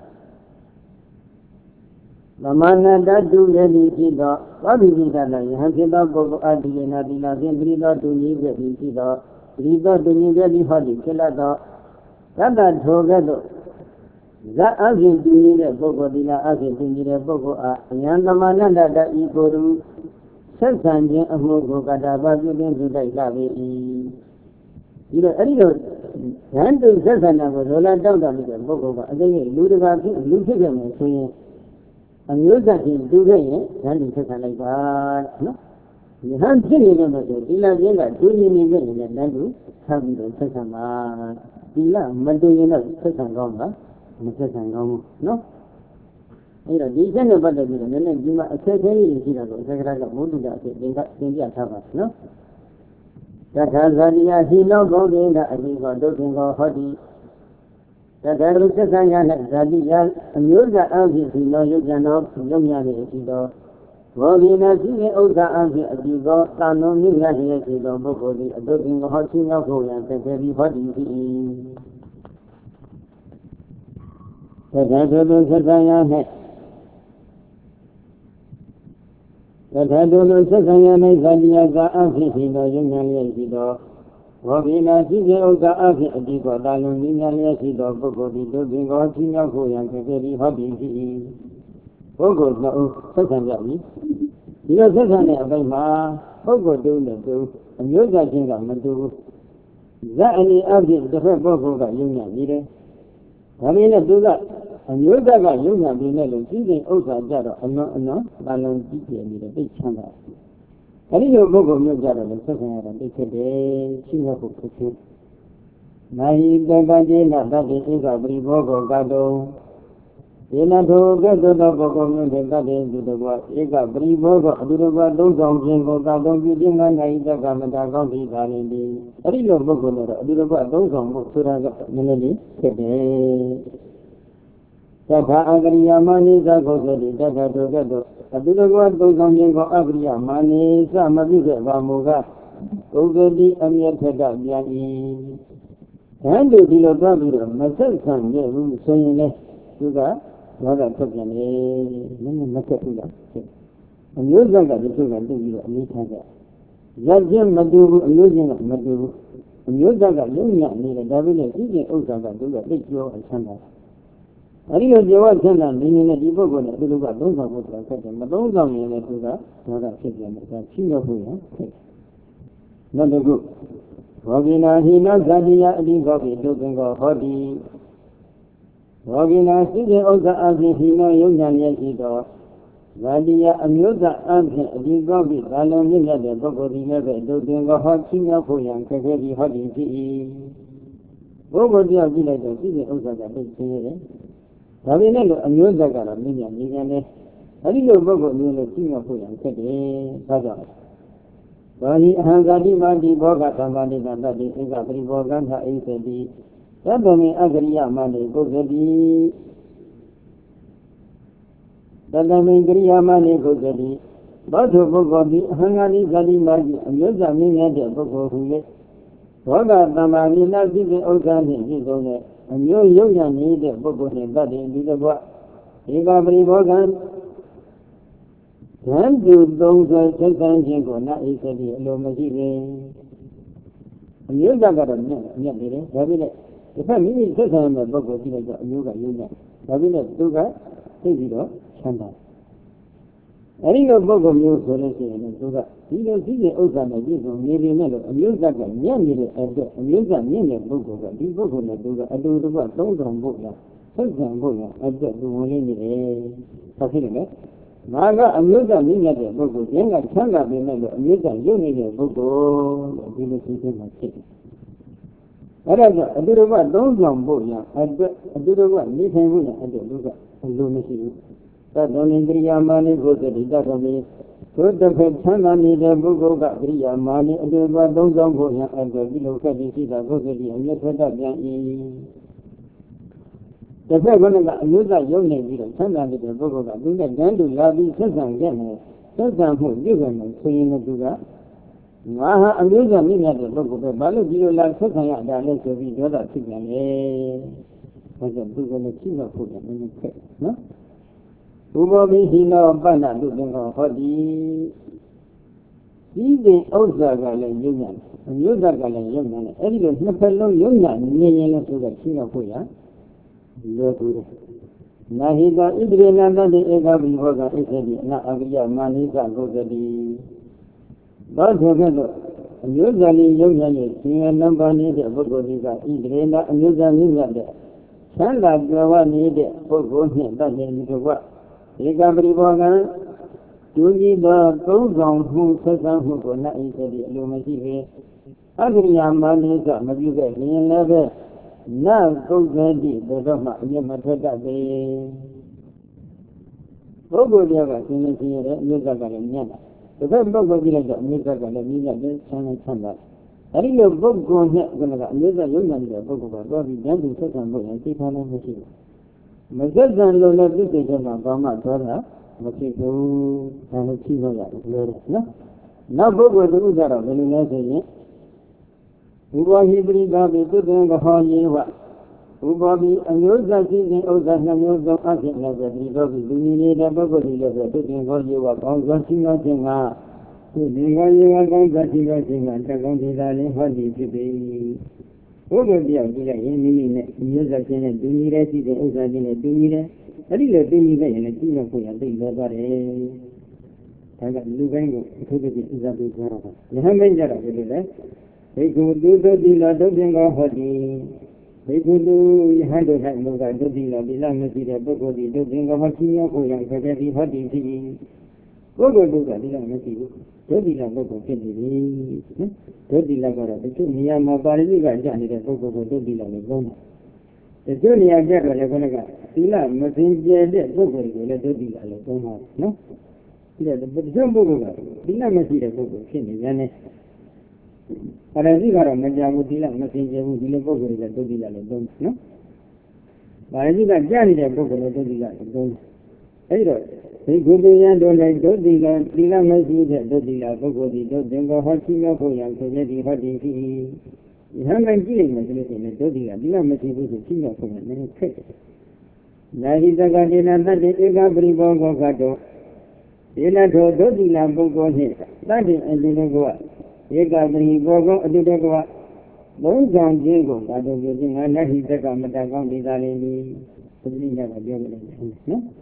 သမဏတတုလည်းဒီဖြစ်သောဝိပိဋကနာယဟန်ဖြစ်သောပုဂ္ဂိုလ်အတ္တိနာတိနာဖြင့်ပရိသောတူညီခဲ့ပြီးဖြစ်သောပရိသောတူညီခဲ့ပြီးဟောသည်ဖြစ်လာသောသတ္တထိုကဲ့သို့ဇာအဖြင့်တူညီတဲ့ပုဂ္ဂိုလ်တိနာအဖြင့်တူညီတဲ့ပုဂ္ဂိုလ်အားအယံသမဏတတဤကိုယ်သူဆက်ဆံခြင်းအမှုကိုကတာပါပြုခြင်းပြုတိုက်လာပေ၏ဒီတော့အဲ့ဒီတော့ဉာဏ်တူဆက်ဆံတာကိုဇောလာတောက်တာလို့တဲ့ပုဂ္ဂိုလ်ကအသိရဲ့လူတကာဖြစ်လူဖြစ်ခဲ့မယ်ဆိုရင်အမျိုးသားချင်းတူခဲ့ရင်ဉာဏ်တူဆက်ဆံလိုက်ပါနော်ဉာဏ်ဖြစ်နေတယ်ဆိုဒီလချင်းကတူညီနေခဲ့ရင်လည်းဉာဏ်တူဆက်ပြီးတော့ဆက်ဆံပါဒီလမတူရင်တော့ဆက်ဆံကောင်းလားမဆက်ဆံကောင်းဘူးနော်အဲ့တော့ဒီချက်နဲ့ပတ်သက်ပြီးတော့နည်းနည်းဒီမှာအခက်အခဲလေးတွေရှိတာကိုအစကရကဘုဒ္ဓတာအဖြစ်သင်္ကသင်ပြထားပါနော်တထာဇာတိယဟိနောဘုဒ္ဓေကအမိကောဒုက္ခကောဟောတိတထာရုသက္ကယ၌ဇာတိယအမျိုးသားအဖြစ်ဟိနောယုတ်ကြံသောယုံညာနေရှိသောဘောဂိနာရှိတဲ့ဥစ္စာအဖြစ်အပြုသောသာနုမြင့်ရရဲ့ရှိသောပုဂ္ဂိုလ်သည်အဒုက္ခကောဟောချင်းရောက်ဖို့ရန်သက်သက်ပြီးဟောတိဖြစ်၏တထာရုသက္ကယ၌တထာတုလိုဆက်ဆံရမယ့်ဇာတိယဇာအဖြစ်ရှိသောယုံညာလျက်ရှိသောဘောဂိနာရှိစေဥစ္စာအဖြစ်အတိကောတာလွန်ဉာဏ်လျက်ရှိသောပုဂ္ဂိုလ်သည်ဒုက္ခကိုချင်းရောက်ဖို့ရန်ဖြစ်ပြီးဟောပြီးဖြစ်၏ပုဂ္ဂိုလ်နှစ်ဦးဆက်ဆံကြပြီဒီလိုဆက်ဆံတဲ့အပိုင်းမှာပုဂ္ဂိုလ်တုံးနဲ့တုံးအမျိုးသားချင်းကမတူဘူးဇာအနေအဖြစ်တစ်ဖက်ပုဂ္ဂိုလ်ကယုံညာနေတယ်ဒါပေမဲ့သူကအမျိုးသားကယုံညာပြီးနဲ့လို့ကြီးစဉ်ဥစ္စာကြတော့အလွန်အလွန်ပါလုံးကြီးပြနေတဲ့သိချမ်းသာအဲဒီလိုပုဂ္ဂိုလ်မျိုးကြတော့လည်းဆက်ဆံရတာသိဖြစ်တယ်ရှိရဖို့ဖြစ်ဖြစ်နာဟိတပတိနာတတိဧကပရိဘောဂောကတုံဒီနထိုကဲ့သို့သောပုဂ္ဂိုလ်မျိုးတွေတတ်တဲ့သူတို့ကဧကပရိဘောဂောအတူတကွသုံးဆောင်ခြင်းကိုသာသုံးပြုခြင်းငါနာဟိတကမတာကောင်းသည့်ဒါလည်းဒီအဲဒီလိုပုဂ္ဂိုလ်တွေတော့အတူတကွသုံးဆောင်ဖို့ဆိုတာကနည်းနည်းလေးဖြစ်တယ်တထာအကရိယာမနိသကုသတိတထာတို့ကဲ့သို့အတုတကွသုံးဆောင်ခြင်းကိုအကရိယာမနိသမပြုခဲ့ပါမူကားကုသတိအမြတ်ထက်ကပြန်၏။ဒါတို့ဒီလိုသွားပြီးတော့မဆက်ဆံရဘူးဆိုရင်လေသူကဘာသာထုတ်ပြန်လေနည်းနည်းမဆက်ဘူးလား။အမျိုးသားကဒီလိုကတူပြီးတော့အမိထားကြ။ရခြင်းမတူဘူးအမျိုးချင်းကမတူဘူး။အမျိုးသားကလုံညနေတယ်ဒါပေမဲ့ဒီကျင့်ဥစ္စာကသူကသိကျော်အချမ်းသာအဲဒီလိုဇေဝဆန္ဒနေနေတဲ့ဒီပုဂ္ဂိုလ်နဲ့သူတို့ကသုံးဆောင်ဖို့ဆိုတာဆက်တယ်မသုံးဆောင်ရင်လည်းသူကဒေါသဖြစ်ပြန်တယ်ဒါရှိရဖို့ရဖြစ်နောက်တစ်ခုဘောဂိနာဟိနောဇာတိယအတိကောပိဒုက္ခကောဟောတိဘောဂိနာရှိတဲ့ဥစ္စာအဖြစ်ဟိနောယုံညာလျက်ရှိသောဇာတိယအမျိုးသားအဖြစ်အတိကောပိသာလုံးမြင့်မြတ်တဲ့ပုဂ္ဂိုလ်ဒီလည်းပဲဒုက္ခကောဟောချင်းရောက်ဖို့ရန်ခက်ခဲပြီးဟောတိဖြစ်၏ပုဂ္ဂိုလ်တယောက်ကြည့်လိုက်တော့ရှိတဲ့ဥစ္စာကသိသိရတယ်ဒါပေမဲ့လို့အမျိုးသားကတော့မြင့်မြတ်နေပြန်တယ်အဲဒီလိုပုဂ္ဂိုလ်မျိုးလည်းကြီးမြတ်ဖို့ရန်ခက်တယ်ဒါကြောင့်ဘာဟိအဟံဇာတိမာတိဘောဂသံဃာတိတတ္တိဧကပရိဘောဂံထအိသတိသတ္တမေအကရိယမနိပုဂ္ဂတိသတ္တမေကရိယာမနိပုဂ္ဂတိဘောဓပုဂ္ဂိုလ်သည်အဟံဃာတိဇာတိမာတိအမျိုးသားမြင့်မြတ်တဲ့ပုဂ္ဂိုလ်ဟူ၍ဘောဂသမ္မာနိနာသိတဲ့ဥစ္စာနှင့်ပြည့်စုံတဲ့အမျိုးယုံညာနေတဲ့ပုဂ္ဂိုလ်နဲ့တတ်တဲ့ဒီတစ်ခွဧကပရိဘောဂံဉာဏ်ပြုသုံးဆွဲဆက်ဆံခြင်းကိုနာဣသတိအလိုမရှိပေအမျိုးသားကတော့မြတ်မြတ်နေတယ်ဒါပေမဲ့တစ်ဖက်မိမိဆက်ဆံတဲ့ပုဂ္ဂိုလ်ကြည့်လိုက်တော့အမျိုးကယုံညာဒါပေမဲ့သူကသိပြီးတော့ချမ်းသာအဲဒီလိုပုဂ္ဂိုလ်မျိုးဆိုလို့ရှိရင်သူကဒီလိုရှိတဲ့ဥစ္စာနဲ့ပြည့်စုံနေပြီနဲ့လို့အမျိုးသားကညံ့နေတဲ့အတွက်အမျိုးသားမြင့်တဲ့ပုဂ္ဂိုလ်ကဒီပုဂ္ဂိုလ်နဲ့သူကအတူတူကသုံးဆောင်ဖို့လားဆက်ဆံဖို့လားအတွက်သူဝင်နေတယ်ဆက်ဖြစ်နေတယ်ငါကအမျိုးသားမြင့်တဲ့ပုဂ္ဂိုလ်ကျင်းကချမ်းသာပြီနဲ့လို့အမျိုးသားရုပ်နေတဲ့ပုဂ္ဂိုလ်လို့ဒီလိုသိသိမှဖြစ်တယ်အဲ့ဒါကြောင့်အတူတူကသုံးဆောင်ဖို့ရအတွက်အတူတူကနေထိုင်ဖို့ရအတွက်လူကအလိုမရှိဘူးသတ္တနိကရိယာမနိကိုသတိတတ်တော်မူသို့တစ်ဖက်ချမ်းသာနေတဲ့ပုဂ္ဂိုလ်ကကရိယာမနိအတူတူသုံးဆောင်ဖို့ရအတွက်ဒီလိုခက်ပြီးရှိတာကိုယ်စီအမျက်ထွက်တတ်ပြန်၏တစ်ဖက်ကအမျိုးသားယုံနေပြီးတော့ချမ်းသာနေတဲ့ပုဂ္ဂိုလ်ကသူနဲ့တန်းတူလာပြီးဆက်ဆံခဲ့တယ်ဆက်ဆံမှုပြုခဲ့တယ်ဆိုရင်လည်းသူက Maha amusement me at the local Balu like second at the lake of the other chicken. Was a book on the chief of food and the cake. No? Who will be he now banner looking for the These also got a union, and you got a union, every Napolo union, million to the king of Puya. Nahiga Idrina, the egg of Yoga, Italy, Navia, Manica, Gogadi. But usually union, senior number needed, Bogodiga, Idrina, and usually there. Sanda Gawa needed, Bogo, that in the work. Recovery Boga. Tuji the Gozong who says who go not easily illuminated. Agriya Malisa, Mabuga, in level. Now go ready, the Roma, Yamata Day. Bogo Yaga, Yuzaga, and Yana. The Bogo village of Yuzaga, and Yuzaga, China Samba. I think the book going here, Yuza Yunan, the book of Bobby Jandu, second book, and keep on the machine. My cousin Lola visited my Bama, daughter. Makiku and a chiva, no? Now, Bogo do that of the Nasa. Uba Hebrew Gabi, good and the Holy Wa. Ubabi, and yours are seeing Oza and yours of Akin as a result of the need of Bogo, the good Holy Wa, on Gassina Jinga. The Gaia Gassina Jinga, and the Gondizali Hadi to be. Over the idea in years of Jane, do you see the Oza in a do I think the thing is in a team of I think that I got Lugango to the Isabi. You have made that of it. They could do the dealer, doesn't go for the. They could do handle that no guy, the dealer, the language, the book, the doesn't go for Kenya, who young for the hot in the. Go go do that, the language. The dealer book of Kennedy. The dealer got a two Miyama Bali, Johnny, the book of the dealer. The junior girl, the Gonaga, Sila, Messenger, the Bogo, let the dealer, no? Yes, but some Bogo, Sila Messi, the Bogo, Kenny, but I think I am Sila Messenger, who did the Bogo, let the dealer, no? But I think that Johnny, the Bogo, let the dealer, don't. Hey, they go to the end of the dealer, Sila Messi, the dealer, Bogo, the Dogo, Hotching up for young, so let the hot you haven't given me the dirty and you have to see your phone and take it. Now he's a guardian and that is every bongo gato. You know, dirty lambo goes here. That is a little go up. You got me go, a little go up. Those on Jingo, I don't get in, and that he's a government account is already putting up a job.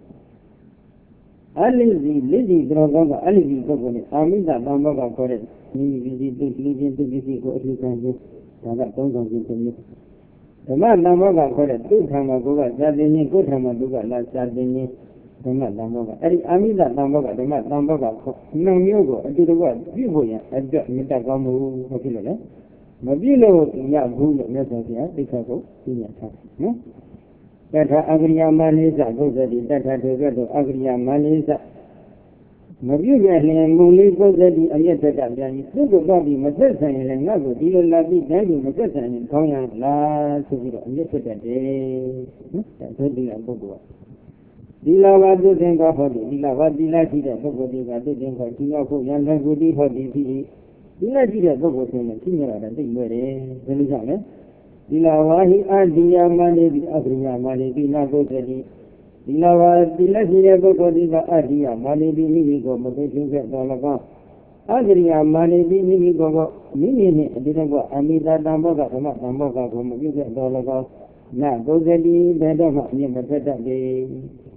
Alizi, Lizzie, Droga, Alizi, Gogo, Amida, Bamba, correct. You visit to Legion to visit what you can do. I don't know you. The man Namoga got a good Hamagoga, Jardini, good Hamagoga, like Jardini, the man Namoga. Amida Namoga, the man Namoga, no Mugo, I did the word, Vivoya, I got Mitagamu, Popular. Mabilo, Yabu, Messia, Picago, Senior Tax, no? That Agria Manisa goes at it, that had to go to Agria Manisa. Mabuga and Muli goes at the Ayataka, Sugar Bobby, Mazessa and Nago, Dilo Labi, Dandy, Mazessa and Koya, La Sugar, yesterday. That's a deal of Bogo. Dila was the thing of the Dila was the Lati, the Bogo, the thing of Kingako, Yanga Goody for the P. Dila did a Bogo thing, and King and thing very Velizane. Dila Wahi, Adia Mani, Agria Mani, Dila goes at it. Dila was the Latina Bogo, Dila Adia, Mani, Minigo, Motation at Dolaga. Agria Mani, Minigo, Mini, didn't go, Amida Damboga, Damboga, from you at Dolaga. Now, goes at the bed of near better day.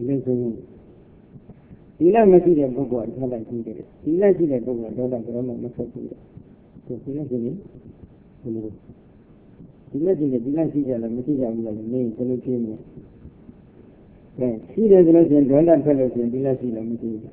Dila Masi, the Bogo, I think it. Dila did a Bogo, Dola, Groma, so Imagine the Dilancy and the material of the main solution. See the relation, Donald Fellows and Dilancy and material.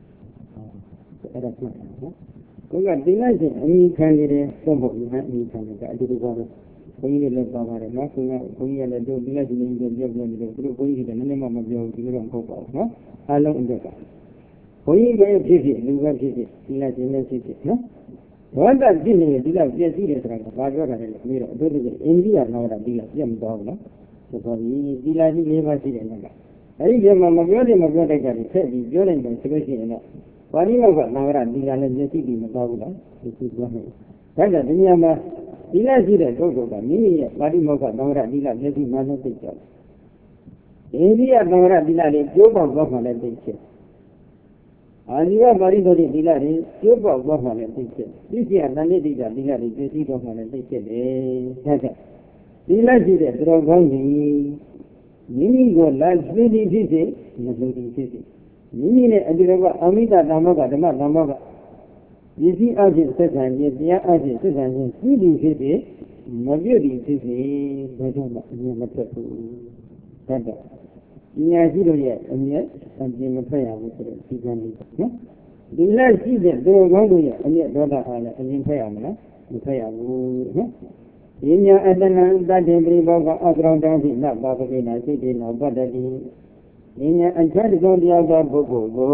Go at Dilancy, any candidate, somebody you have any candidate. I did it over. When you let Baba and nothing, when you let do Dilancy in the job and the group, when you get the name of your children, no? How long in the car? When you get a visit, you got visit, Dilancy, no? One that didn't deal with the serious right of Bagra and Miro, India now that deal with them dog, no? So for the Dilani never see another. I think the Mamma Yodim of Yoda said, he's during the situation. ပါဠိမောကသံဃာသီလလည်းမျက်စိပြီးမသွားဘူးလားဒီလိုပြောနေဒါကြောင့်ဒီညမှာသီလရှိတဲ့ပုဂ္ဂိုလ်ကမိမိရဲ့ပါဠိမောကသံဃာသီလမျက်စိမှန်းသိကြတယ်အိန္ဒိယသံဃာသီလတွေကျိုးပေါက်သွားမှလည်းသိချက်အာဇီဝပါဠိတော်သီလတွေကျိုးပေါက်သွားမှလည်းသိချက်သိစီယသန္တိတိကသီလတွေသိသိသွားမှလည်းသိချက်တယ်ဒါကြောင့်သီလရှိတဲ့သူတော်ကောင်းကြီးမိမိကိုလာသိသိဖြစ်စေမသိသိဖြစ်စေမိမိနဲ့အတူတကွအမိတသမ္မောကဓမ္မသမ္မောကပစ္စည်းအဖြစ်ဆက်ဆံခြင်းတရားအဖြစ်ဆက်ဆံခြင်းသိသိဖြစ်စေမပြုတ်သည်ဖြစ်စေဘယ်တော့မှအမြင်မထွက်ဘူးဒါကြောင့်ဉာဏ်ရှိလို့ရဲ့အမြင်အပြင်မထွက်ရဘူးဆိုတော့ဒီကံလေးနော်ဒီလက်ရှိတဲ့သူတော်ကောင်းတို့ရဲ့အမြင်ဒေါသအားလည်းအမြင်ထွက်ရမလားမထွက်ရဘူးနော်ဒီညာအတ္တနံတတ္တိပရိဘောကအကရောတံဖိနပါပကိနာစိတ်တေနပတ္တတိဒီညာအချတ်တော်တရားသောပုဂ္ဂိုလ်ကို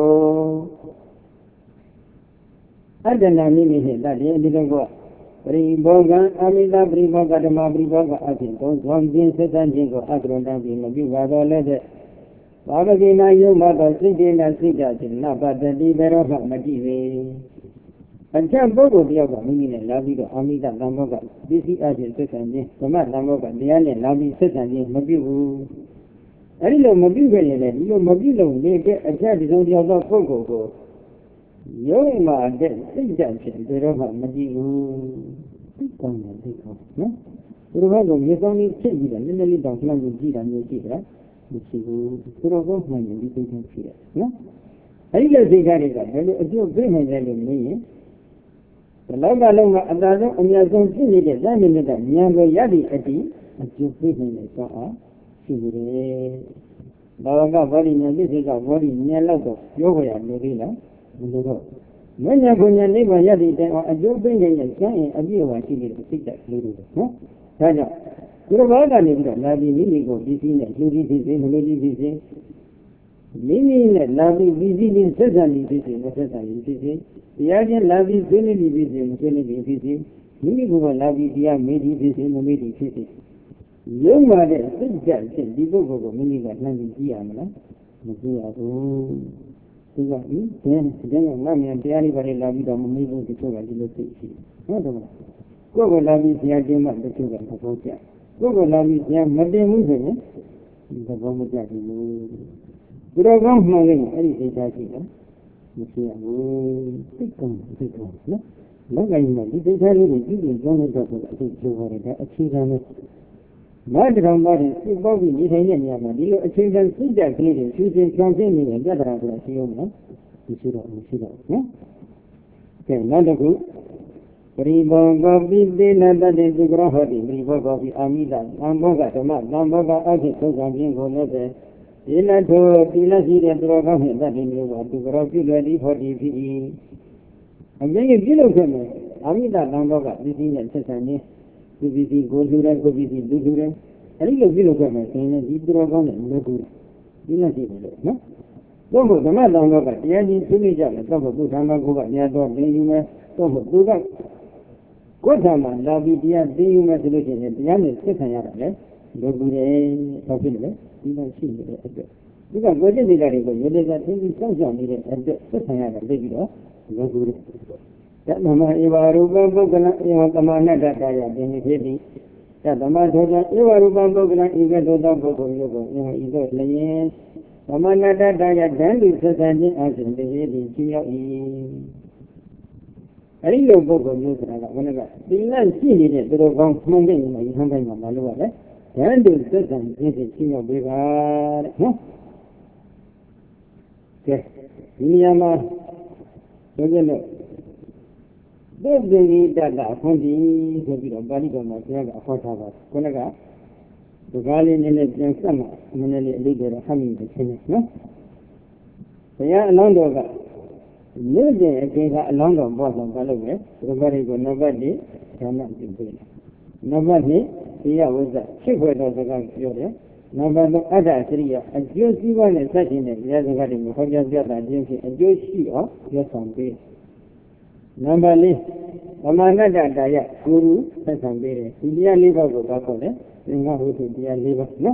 အတ္တနာမိမိနှင့်တတ္တိအတိတော့ကပရိဘောကအာမိတပရိဘောကဓမ္မပရိဘောကအဖြစ်သုံးဆောင်ခြင်းဆက်ဆံခြင်းကိုအကရောတံဖိမပြုပါတော့လည်းတဲ့ဘာဝကိနာယုံမတော်စိတ်တေနစိတ်တတိနပတ္တတိဘယ်တော့မှမကြည့်ပေအချမ်းပုဂ္ဂိုလ်တယောက်ကမိမိနဲ့လာပြီးတော့အာမိတသံဃောကပစ္စည်းအဖြစ်ဆက်ဆံခြင်းဓမ္မသံဃောကတရားနဲ့လာပြီးဆက်ဆံခြင်းမပြုဘူးအဲဒီလိုမပြုခဲ့ရင်လည်းဒီလိုမပြုလို့နေတဲ့အချမ်းဒီဆုံးတယောက်သောပုဂ္ဂိုလ်ကိုယုံမှတဲ့စိတ်ဓာတ်ဖြင့်ဘယ်တော့မှမကြည့်ဘူးသိကောင်းတယ်သိကောင်းနော်သူတို့ကမြေကောင်းကြီးဖြစ်ပြီးတော့နည်းနည်းလေးတောင်လှမ်းကြည့်တာမျိုးရှိတယ်မရှိဘူးသူတို့ကမှန်ရင်ဒီစိတ်ဓာတ်ဖြစ်တယ်နော်အဲဒီလိုစိတ်ဓာတ်တွေကဘယ်လိုအကျိုးပေးနိုင်တယ်လို့မေးရင်ဒီလောကလုံးကအတားဆုံးအများဆုံးဖြစ်နေတဲ့သံမြင့်တဲ့ဉာဏ်ကိုရသည့်အတိအကျိုးပေးနိုင်တဲ့စွမ်းအားရှိနေတယ်။ဘာဝကဘောဓိဉာဏ်ပြည့်စုံကဘောဓိဉာဏ်လောက်တော့ပြောကြရနေသေးလားမလို့တော့မဉ္ဇဉ်ဘုံဉာဏ်နိဗ္ဗာန်ရသည့်တိုင်အောင်အကျိုးပေးနိုင်တဲ့ဉာဏ်ရင်အပြည့်အဝရှိနေတဲ့စိတ်ဓာတ်ကလေးတွေနော်။ဒါကြောင့်ဒီလိုဘာကနေပြီးတော့လာပြီးမိမိကိုပစ္စည်းနဲ့လူကြီးဖြစ်စေမလူကြီးဖြစ်စေမိမိနဲ့လာပြီးပစ္စည်းနဲ့ဆက်ဆံပြီးဖြစ်စေမဆက်ဆံပြီးဖြစ်စေတရားချင်းလာပြီးဆွေးနွေးပြီးဖြစ်စေမဆွေးနွေးပြီးဖြစ်စေမိမိကလာပြီးတရားမေးပြီးဖြစ်စေမမေးပြီးဖြစ်စေရုံးလာတဲ့စိတ်ဓာတ်ဖြင့်ဒီပုဂ္ဂိုလ်ကိုမိမိကနှံပြီးကြည့်ရမလားမကြည့်ရဘူးဒီကဟင်ဒီကငါမြန်တရားလေးပါလေလာပြီးတော့မမေးဘူးဒီလိုကဒီလိုသိရှိဟုတ်တယ်မလားကိုယ်ကလာပြီးတရားကျင်းမှတချို့ကသဘောကျကိုယ်ကလာပြီးတရားမတင်ဘူးဆိုရင်ဒီသဘောမကျဘူးသူတော်ကောင်းမှန်ရင်အဲ့ဒီစိတ်ဓာတ်ရှိတယ်မရှိရဘူးသိကောင်းသိကောင်းနော်လောကကြီးမှာဒီစိတ်ဓာတ်လေးတွေကြည့်ကြကြောင်းလို့တော့အသိပြောရတယ်ဒါအခြေခံပဲမတ္တရောင်ပါတယ်စိတ်ပေါက်ပြီးနေထိုင်တဲ့နေရာမှာဒီလိုအခြေခံစိတ်ဓာတ်ကလေးတွေဖြူစင်ကြောင်းပြနေတဲ့ပြဿနာဆိုတာရှိအောင်နော်မရှိတော့မရှိတော့နော်ကဲနောက်တစ်ခုပရိဘောဂပိသေနတတေသုကရဟောတိပရိဘောဂပိအာမိတသံဘောကဓမ္မသံဘောကအဖြစ်သုံးဆောင်ခြင်းကိုလည်းပဲဒီလက်ထိုဒီလက်ရှိတဲ့သူတော်ကောင်းတဲ့တတ်တယ်မျိုးပါသူကြောပြုလွယ်သည်ဟောဒီဖြစ်၏အမြဲတမ်းပြုလုပ်ခဲ့မယ်အာမိတသံဘောကပစ္စည်းနဲ့ဆက်ဆံခြင်းဒီပစ္စည်းကိုလူတိုင်းကိုပစ္စည်းလူလူတိုင်းအဲဒီလိုပြုလုပ်ခဲ့မယ်ဆိုရင်ဒီသူတော်ကောင်းတဲ့မျိုးကူဒီလက်ရှိတယ်လို့နော်တော့ဘုဓမ္မသံဘောကတရားကြီးသိနေကြတယ်တော့ဘုဓမ္မကိုကတရားတော်သိယူမယ်တော့ဘုသူကကိုယ်ဓမ္မလာပြီးတရားသိယူမယ်ဆိုလို့ရှိရင်တရားနဲ့ဆက်ဆံရတာလေလူကူတယ်ဘာဖြစ်လဲဒီလိုရှိနေတဲ့အတွက်ဒီကကိုယ်ကျင့်နေတာတွေကိုရေလေကသင်ပြီးစောင့်ရှောက်နေတဲ့အတွက်သက်ဆိုင်ရတာသိပြီးတော့လူကူတယ်တမမဧဝရူပပုဂ္ဂလံဧဝတမနတ္တတာယတင်ဖြစ်သည်တသမသောကြောင့်ဧဝရူပပုဂ္ဂလံဤကဲ့သို့သောပုဂ္ဂိုလ်မျိုးကိုဧဝဤသို့လျင်သမနတ္တတာယတန်လူဆက်ဆံခြင်းအစဉ်တည်းသည်ရှိရောက်၏အဲဒီလိုပုဂ္ဂိုလ်မျိုးဆိုတာကဘယ်နဲ့ကသီလရှိနေတဲ့သူတော်ကောင်းမှန်တဲ့ညီမကြီးဟန်တိုင်းမှာမလုပ်ရလဲဓာတ်တူသက်ဆံခြင်းဖြင့်ရှင်းရောက်ပေးပါတဲ့နော်ကဲဒီနေရာမှာဆိုကြလို့သေသေဂိတတအခွင့်ဒီဆိုပြီးတော့ပါဠိတော်မှာဆရာကအဟောထားပါခုနကဒီကားလေးနည်းနည်းပြန်ဆက်မှာနည်းနည်းလေးအလေးတွေဟမ်းမိတယ်ရှင်းနေနော်ဘုရားအလောင်းတော်ကနေ့စဉ်အချိန်ကအလောင်းတော်ပေါ်ဆောင်ပါလို့ပဲဒီဘက်တွေကိုနံပါတ်လေးဓမ္မပြုပေးတယ်နံပါတ်နှစ်ဒီရဝိဇ္ဇဖြစ်ခွေတော်စကားပြောတယ်နံပါတ်သုံးအတ္တစရိယအကျိုးစီးပွားနဲ့ဆက်ရှင်တဲ့တရားစကားတွေကိုဟောကြားပြတာခြင်းဖြင့်အကျိုးရှိအောင်ပြောဆောင်ပေးနံပါတ်လေးဗမာနတ္တတာယဂုရုဆက်ဆောင်ပေးတယ်ဒီတရားလေးပါးကိုဘာခေါ်လဲသင်္ဃဝိသုတရားလေးပါးနော်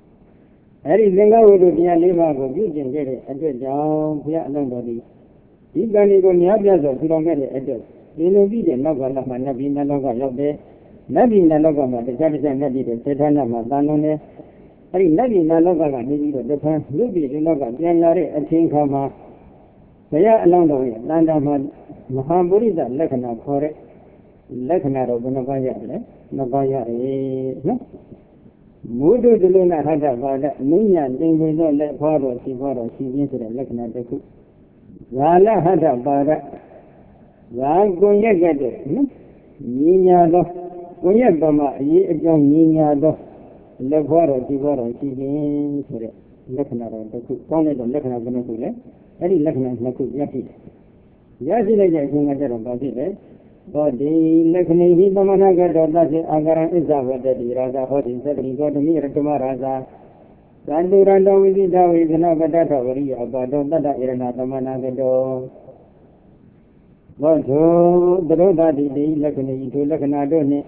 အဲဒီသင်္ဃဝိသုတရားလေးပါးကိုပြုကျင့်ခဲ့တဲ့အတွက်ကြောင့်ဘုရားအလုံးတော်သည်ဒီကံတွေကိုများပြားစွာထူထောင်ခဲ့တဲ့အတွက်ဒီလိုပြီးတဲ့နောက်ကလာမှနတ်ပြည်နတ်လောကရောက်တယ်နတ်ပြည်နတ်လောကမှာတခြားတခြားနတ်ပြည်တွေစေထာနာမှာတန်လွန်တယ်အဲဒီနတ်ပြည်နတ်လောကကနေပြီးတော့တဖန်လူပြည်ဒီလောကပြန်လာတဲ့အချိန်ခါမှာဘုရားအလောင်းတော်ရဲ့တန်တာမှာမဟာပုရိသလက္ခဏာခေါ်တဲ့လက္ခဏာတော့ဘယ်နှပါးရတယ်နှစ်ပါးရတယ်နော်မုဒ္ဒတလနာဟတပါဒအနုညာတင်ပြသောလက်ဖွားတော်ရှိဖွားတော်ရှိခြင်းဆိုတဲ့လက္ခဏာတစ်ခုဇာလဟတပါဒဇာကိုရက်ကတဲ့နော်ညီညာသောကိုရက်ပမာအရေးအကြောင်းညီညာသောလက်ဖွားတော်ရှိဖွားတော်ရှိခြင်းဆိုတဲ့လက္ခဏာတော်တစ်ခုပေါင်းလိုက်တော့လက္ခဏာဘယ်နှခုလဲအဲ့ဒီလက္ခဏာနှစ်ခုရရှိတယ်ရရှိလိုက်တဲ့အချိန်ကကျတော့ဘာဖြစ်လဲဟောဒီလက္ခဏိဟိသမဏဂတောသစ္စေအာဂရံဣဇဝတ္တိရာဇာဟောတိသတ္တိဂေါတမိရတမရာဇာသန္တုရံတောဝိသိတဝိသနပတ္တထဝရိယအပါတောတတ္တဣရဏသမဏဂတောဘောဓုသရုဒ္ဓတိတိလက္ခဏိထိုလက္ခဏာတို့နှင့်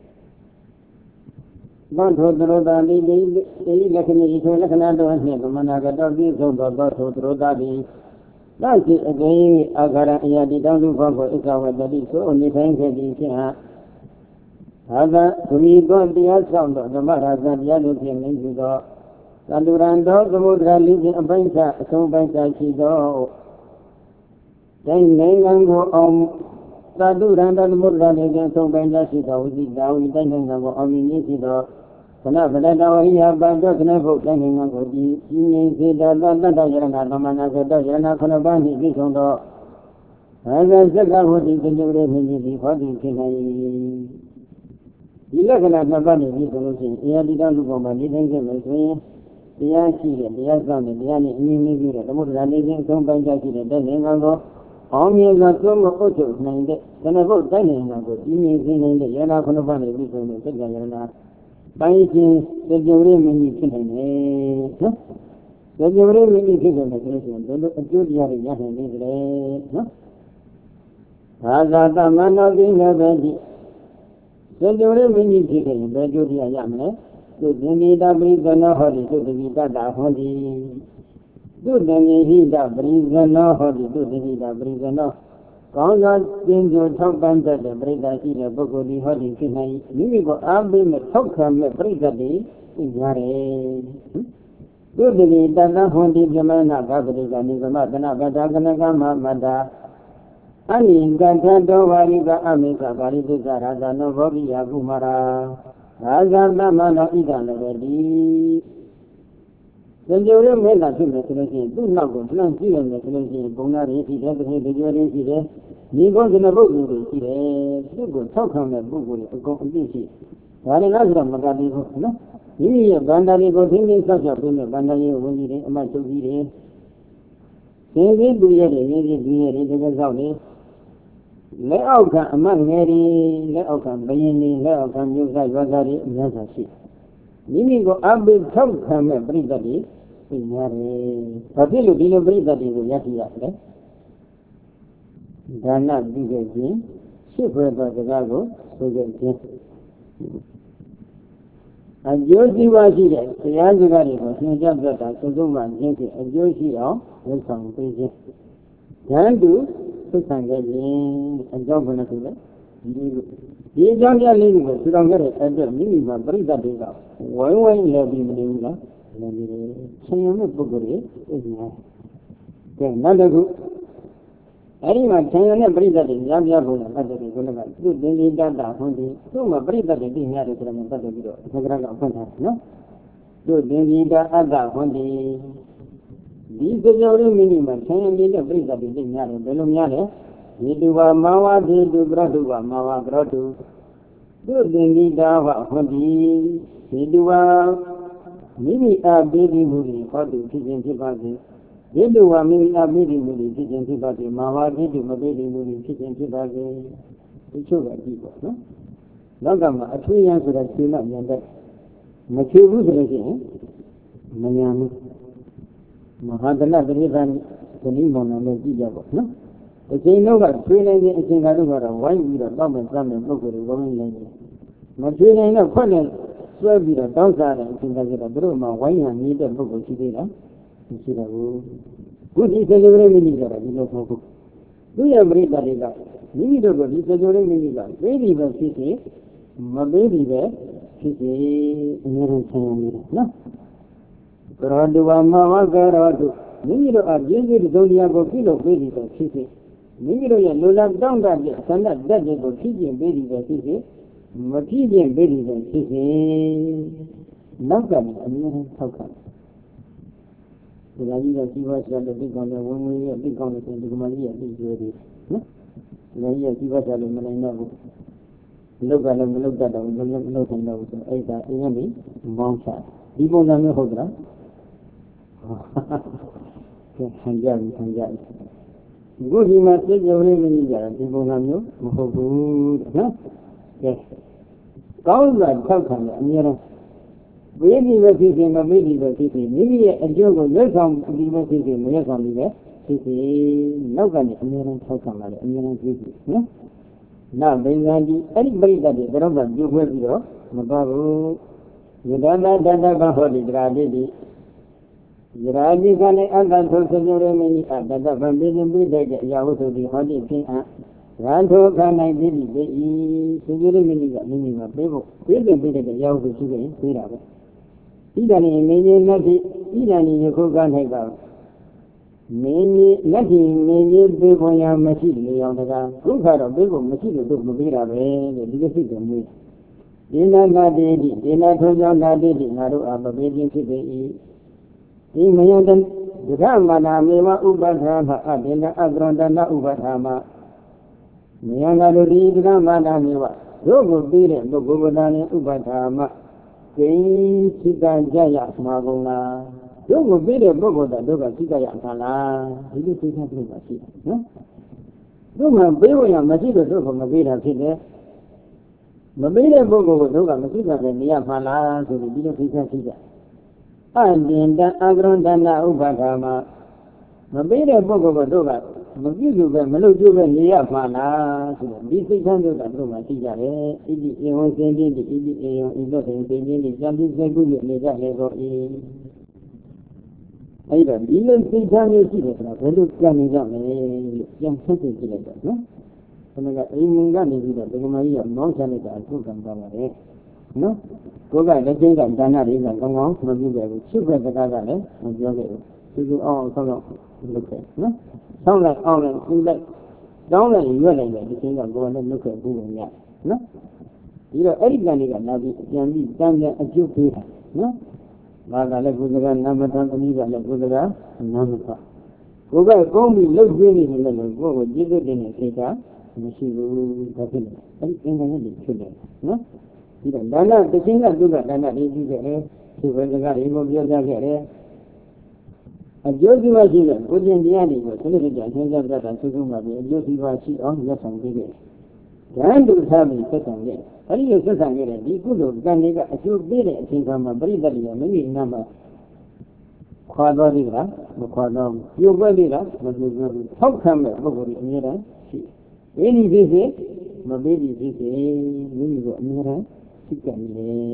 ဘောဓုသရုဒ္ဓတိတိတိလက္ခဏိထိုလက္ခဏာတို့နှင့်သမဏဂတောပြည့်စုံသောဘောဓုသရုဒ္ဓတိသာရှိအကင်းအာဂရအယတိတောင်းစုဘောကိုဣဇဝတ္တိဆိုအနေတိုင်းခဲ့ပြီးဖြင့်ဟာသာသဂမိသောတရားဆောင်သောဓမ္မရာဇတရားတို့ဖြင့်နေပြီးသောသန္တုရံသောသမုဒ္ဒရာလိဖြင့်အပိုင်းခြားအဆုံးပိုင်းခြားရှိသောတိုင်းနိုင်ငံကိုအောင်သန္တုရံသောသမုဒ္ဒရာလိဖြင့်အဆုံးပိုင်းခြားရှိသောဝိသိတာဝိတိုင်းနိုင်ငံကိုအောင်မြင်ရှိသောခဏပဒတဝရိယပံတော့ခဏဘုတ်တိုင်းနိုင်ငံကိုကြည်ကြီးငြိမ်စေတော်တတ္တယရဏသမဏဂတောယရဏခုနပါးနှင့်ပြည့်စုံသောဘာသာစက္ကဝတိတညုရေမြင့်ကြီးဟောသည်ဖြစ်နိုင်ဒီလက္ခဏာနှစ်ပါးနဲ့ပြည့်စုံလို့ရှိရင်အရာတိတောလူပေါ်မှာနေတိုင်းခဲ့လို့ဆိုရင်တရားရှိတဲ့တရားဆောင်တဲ့တရားနဲ့အငြင်းမြပြီးတဲ့သမုဒ္ဒရာနေခြင်းအဆုံးပိုင်းခြားရှိတဲ့တိုင်းနိုင်ငံကိုအောင်မြင်စွာသုံးမအုပ်ချုပ်နိုင်တဲ့ခဏဘုတ်တိုင်းနိုင်ငံကိုကြီးငြိမ်စေနိုင်တဲ့ယရဏခုနပါးနဲ့ပြည့်စုံတဲ့စက္ကယရဏပိုင်းခြင်းသကြဝရမင်းကြီးဖြစ်နိုင်တယ်နော်သကြဝရမင်းကြီးဖြစ်တယ်ဆိုလို့ရှိရင်ဘယ်လိုအကျိုးတရားတွေရနိုင်လဲနော်ဘာသာတမနောကိနဘတိသကြဝရမင်းကြီးဖြစ်တယ်ဘယ်အကျိုးတရားရမလဲသူသင်္ကေတပရိသနောဟောတိသူတတိတတဟောတိသူသင်္ကေဟိတပရိသနောဟောတိသူတတိတပရိသနောကောင်းသောသင်္ကြန်ထောက်ပံ့တတ်တဲ့ပရိသတ်ရှိတဲ့ပုဂ္ဂိုလ်ဒီဟောဒီဖြစ်နိုင်မိမိကိုအားပေးမဲ့ထောက်ခံမဲ့ပရိသတ်တွေသိကြတယ်။သူတည်းတတဟွန်ဒီပြမနာကပရိကနေသမတနာပဒါကနကမမတာအနိကထတောဝါရိကအမိကပါရိသစ္စာရာဇနောဘောဂိယကုမာရာရာဇသမနောဣဒလည်းပဲဒီသင်္ကြန်ရဲ့မေတ္တာဖြစ်မယ်ဆိုလို့ရှိရင်သူ့နောက်ကိုလှမ်းကြည့်ရမယ်ဆိုလို့ရှိရင်ဘုံသားတွေရှိတယ်တကယ်တကယ်လေးရှိတယ်ညီကောင်းတဲ့ပုဂ္ဂိုလ်တွေရှိတယ်သူ့ကိုထောက်ခံတဲ့ပုဂ္ဂိုလ်တွေအကုန်အပြည့်ရှိဒါလည်းလားဆိုတော့မကတိဘူးနော်မိမိရဲ့ဗန္ဒာတွေကိုသင်္ကြန်ဆောက်ရှောက်ပြီးမြတ်ဗန္ဒာရဲ့ဝင်ကြီးတွေအမတ်ချုပ်ကြီးတွေသင်္ကြန်သူရဲ့တွေရင်းကြီးသူရဲ့တွေတကယ်ဆောက်နေလက်အောက်ခံအမတ်ငယ်တွေလက်အောက်ခံဘယင်းတွေလက်အောက်ခံမျိုးစားရွာသားတွေအများစွာရှိမိမိကိုအပိထောက်ခံမဲ့ပရိသတ်တွေသိများတယ်။ဘာဖြစ်လို့ဒီလိုပရိသတ်တွေကိုရရှိရလဲ။ဒါနပြုခဲ့ခြင်းရှစ်ဘွယ်သောစကားကိုဆိုခဲ့ခြင်းအကျိုးစီးပွားရှိတဲ့တရားစကားတွေကိုသင်ကြားပြတာသုံးဆုံးမှခြင်းဖြင့်အကျိုးရှိအောင်ဝန်ဆောင်ပေးခြင်းဉာဏ်တူသိခံခဲ့ခြင်းအကြောင်းဘယ်နှခုလဲဒီလိုဒီအကြောင်းပြလေးကိုထူထောင်ခဲ့တဲ့အတွက်မိမိမှာပရိသတ်တွေကဝိုင်းဝိုင်းလည်းပြီးမနေဘူးလားလည်းနေတယ်ဆင်ယုံတဲ့ပုဂ္ဂိုလ်တွေသိညာကဲနောက်တစ်ခုအဲ့ဒီမှာဆင်ယုံတဲ့ပရိသတ်တွေများများပုံနဲ့ပတ်သက်ပြီးခုနကသူသင်္ကေတတာဟွန်းဒီသူ့မှာပရိသတ်တွေသိညာတယ်ဆိုတော့ပတ်သက်ပြီးတော့သက္ကရာကအဖွင့်ထားတယ်နော်သူသင်္ကေတအတ္တဟွန်းဒီဒီကြောင့်လည်းမိမိမှာဆင်ယုံတဲ့ပရိသတ်တွေသိညာတယ်ဘယ်လိုများလဲဒီတုဝမဝတိတုပရတုဝမဝကရတုသူသင်္ကိတာဝဟောတိဒီတုဝမိမိအားပေးပြီးမှုတွေဟောတုဖြစ်ခြင်းဖြစ်ပါစေဒီတုဝမိမိအားပေးပြီးမှုတွေဖြစ်ခြင်းဖြစ်ပါစေမဝတိတုမပေးပြီးမှုတွေဖြစ်ခြင်းဖြစ်ပါစေဒီချုပ်ကကြည့်ပေါ့နော်လောကမှာအထွေးရန်ဆိုတာခြေမှမြန်တဲ့မချေဘူးဆိုလို့ရှိရင်မညာဘူးမဟာတဏတရိသန်ဇနီးမောင်နှံနဲ့ကြည့်ကြပေါ့နော်အချိန်တော့ကထွေးနေခြင်းအချိန်ကတော့ကတော့ဝိုင်းပြီးတော့တောက်မဲ့စမ်းမဲ့ပုဂ္ဂိုလ်တွေဝိုင်းနေတယ်မထွေးနိုင်တော့ဖွက်နေဆွဲပြီးတော့တောင်းစားတဲ့အချိန်ကကျတော့သူတို့မှဝိုင်းရနေတဲ့ပုဂ္ဂိုလ်ရှိသေးလားမရှိတော့ဘူးခုဒီစေကြရင်းမိနေကြတာဒီလိုမဟုတ်ဘူးသူရဲ့ပရိသတ်တွေကမိမိတို့ကိုဒီစကြဝဠာမိမိကပေးပြီးပဲဖြစ်စေမပေးပြီးပဲဖြစ်စေအများကြီးဆင်းရဲနေတယ်နော်ကရောတုဝမဝကရောတုမိမိတို့အပြည့်စုံတဲ့သုံးတရားကိုပြုလုပ်ပေးပြီးပဲဖြစ်စေမိမိတို့ရဲ့လူလတောင်းတတဲ့ဆန္ဒတတ်တဲ့ကိုဖြစ်ခြင်းပေးပြီးပဲဖြစ်စေမဖြစ်ခြင်းပေးပြီးပဲဖြစ်စေနောက်ကနေအများကြီးထောက်ခံဒီလိုကြီးကជីវဆရာတို့ဒီကောင်နဲ့ဝင်ဝင်ရဲ့ဒီကောင်နဲ့ဒီကမကြီးရဲ့ဒီကျွေးတွေနော်ဒီကြီးကជីវဆရာတို့မနိုင်တော့ဘူးလုတ်ကလည်းမလုတ်တတ်တော့ဘူးမလုတ်နိုင်တော့ဘူးဆိုအဲ့ဒါအင်းကြီးမောင်းချဒီပုံစံမျိုးဟုတ်သလားကဲခံကြပြီခံကြပြီအခုဒီမှာသိကြလေးမင်းကြီးကြတာဒီပုံစံမျိုးမဟုတ်ဘူးနော်ကဲကောင်းစွာထောက်ခံတယ်အများဆုံးဝိဓိပဲဖြစ်ဖြစ်မမေ့ဒီပဲဖြစ်ဖြစ်မိမိရဲ့အကျိုးကိုရွတ်ဆောင်ဒီပဲဖြစ်ဖြစ်မရွတ်ဆောင်ဒီပဲဖြစ်ဖြစ်နောက်ကနေအများဆုံးထောက်ခံပါလေအများဆုံးဖြစ်ဖြစ်နော်နာဘိင်္ဂန်ဒီအဲ့ဒီပရိသတ်တွေကတော့ပြည့်ခွဲပြီးတော့မတော်ဘူးယတနာတတကဟောဒီတရားတိတိယရာတိကလည်းအတ္တထုတ်စကြဝဠာမင်းကြီးအတ္တဗံပြည်ပြိတဲ့အရာဝတ္ထုဒီဟောဒီဖြစ်အပ်ရန်ထိုခန္ဓာတိတိပေ၏စကြဝဠာမင်းကြီးကမိမိမှာပေးဖို့ပြည်ပြိတဲ့အရာဝတ္ထုရှိခဲ့ရင်ပေးတာပဲဣဒံဤမင်းကြီးနတ်တိဣဒံဤယခုက၌ကမင်းကြီးလက်ထီမင်းကြီးပေးဖို့ရမရှိလေအောင်တကားဒုက္ခတော့ပေးဖို့မရှိလို့တို့မပေးတာပဲတဲ့ဒီလိုစိတ်ကမွေးဒီနာနာတိတိဒီနာထုံးကြောင့်နာတိတိငါတို့အားမပေးခြင်းဖြစ်ပေ၏ဒီမယံတဒုက္ခမာနာမေဝဥပထာမအတေနအကရဏနာဥပထာမမယံကတို့ဒီဒုက္ခမာနာမေဝတို့ကိုပေးတဲ့ပုဂ္ဂိုလ်ကလည်းဥပထာမကိဉ္စိကကြရမှာကုန်လားတို့ကိုပေးတဲ့ပုဂ္ဂိုလ်တို့ကစိကရခံလားဒီလိုသိချင်လို့ပါရှိတယ်နော်တို့မှပေးဖို့ရမရှိလို့တို့ကမပေးတာဖြစ်တယ်မပေးတဲ့ပုဂ္ဂိုလ်ကိုတို့ကမရှိတာလည်းနေရမှာလားဆိုပြီးဒီလိုသိချင်ရှိကြအတင်တအကရဏနာဥပထာမမပေးတဲ့ပုဂ္ဂိုလ်ကတို့ကမပြုစုပဲမလုပ်ကြပဲနေရမှာလားဆိုတော့ဒီသိချင်တို့ကတို့မှရှိကြတယ်ဣတိဧဝံစင်တိဣတိဧယံဣသောတေပင်ခြင်းဒီကြံပြီးစိတ်ကူးရနေကြလေတော့ဤအဲ့ဒါဒီလိုသိချမျိုးရှိတယ်ဆိုတာဘယ်လိုကြံနေကြလဲလို့ပြန်ဆက်ကြည့်လိုက်တော့နော်ခဏကအိမ်မင်ကနေပြီးတော့ဒကမကြီးကမောင်းချလိုက်တာအခုကံပါပါတယ်နော်ကိုယ်ကလက်ချင်းကဒါနတွေကကောင်းကောင်းမပြုခဲ့ဘူးချစ်တဲ့စကားကလည်းမပြောခဲ့ဘူးသူသူအောင်ဆောက်တော့လုပ်ခဲ့နော်ဆောင်းလိုက်အောင်လိုက်ဥလိုက်တောင်းလိုက်ရွက်လိုက်တယ်ဒီချင်းကကိုယ်ကလည်းလုပ်ခဲ့ဘူးလို့ရနော်ဒီတော့အဲ့ဒီကံတွေကလာပြီးပြန်ပြီးတန်းပြန်အကျုပ်ပေးတာနော်ဘာကလည်းကိုယ်စကားနာမတန်သမီးကလည်းကိုယ်စကားနာမတန်ကိုယ်ကကုန်းပြီးလှုပ်သွင်းနေတယ်လို့ကိုယ့်ကိုကျေးဇူးတင်တဲ့စိတ်ကမရှိဘူးဒါဖြစ်တယ်အဲ့ဒီအင်္ဂါနဲ့ဖြစ်တယ်နော်ဒီတော့ဒါနတခြင်းကဒုက္ခဒါနလေးကြီးခဲ့တယ်သူပဲစကားတွေကိုပြောပြခဲ့တယ်အကျိုးစီးပွားရှိတဲ့ကိုယ်ကျင့်တရားတွေကိုသတိကြအချင်းချင်းပြတ်တာသုဆုံးပါပြီအကျိုးစီးပွားရှိအောင်လက်ဆောင်ပေးခဲ့တယ်ဉာဏ်တူထားပြီးဆက်ဆံခဲ့အဲ့ဒီလိုဆက်ဆံခဲ့တဲ့ဒီကုသိုလ်ကံတွေကအကျိုးပေးတဲ့အချိန်ခါမှာပရိသတ်တွေကမိမိနာမှာခွာတော်သေးလားမခွာတော့ဘူးပြုတ်ပွဲသေးလားမပြုတ်ဘူးထောက်ခံမဲ့ပုဂ္ဂိုလ်တွေအများအားရှိတယ်ဒီဖြစ်စေမပေးဒီဖြစ်စေမိမိကိုအများအားရှိကြတယ်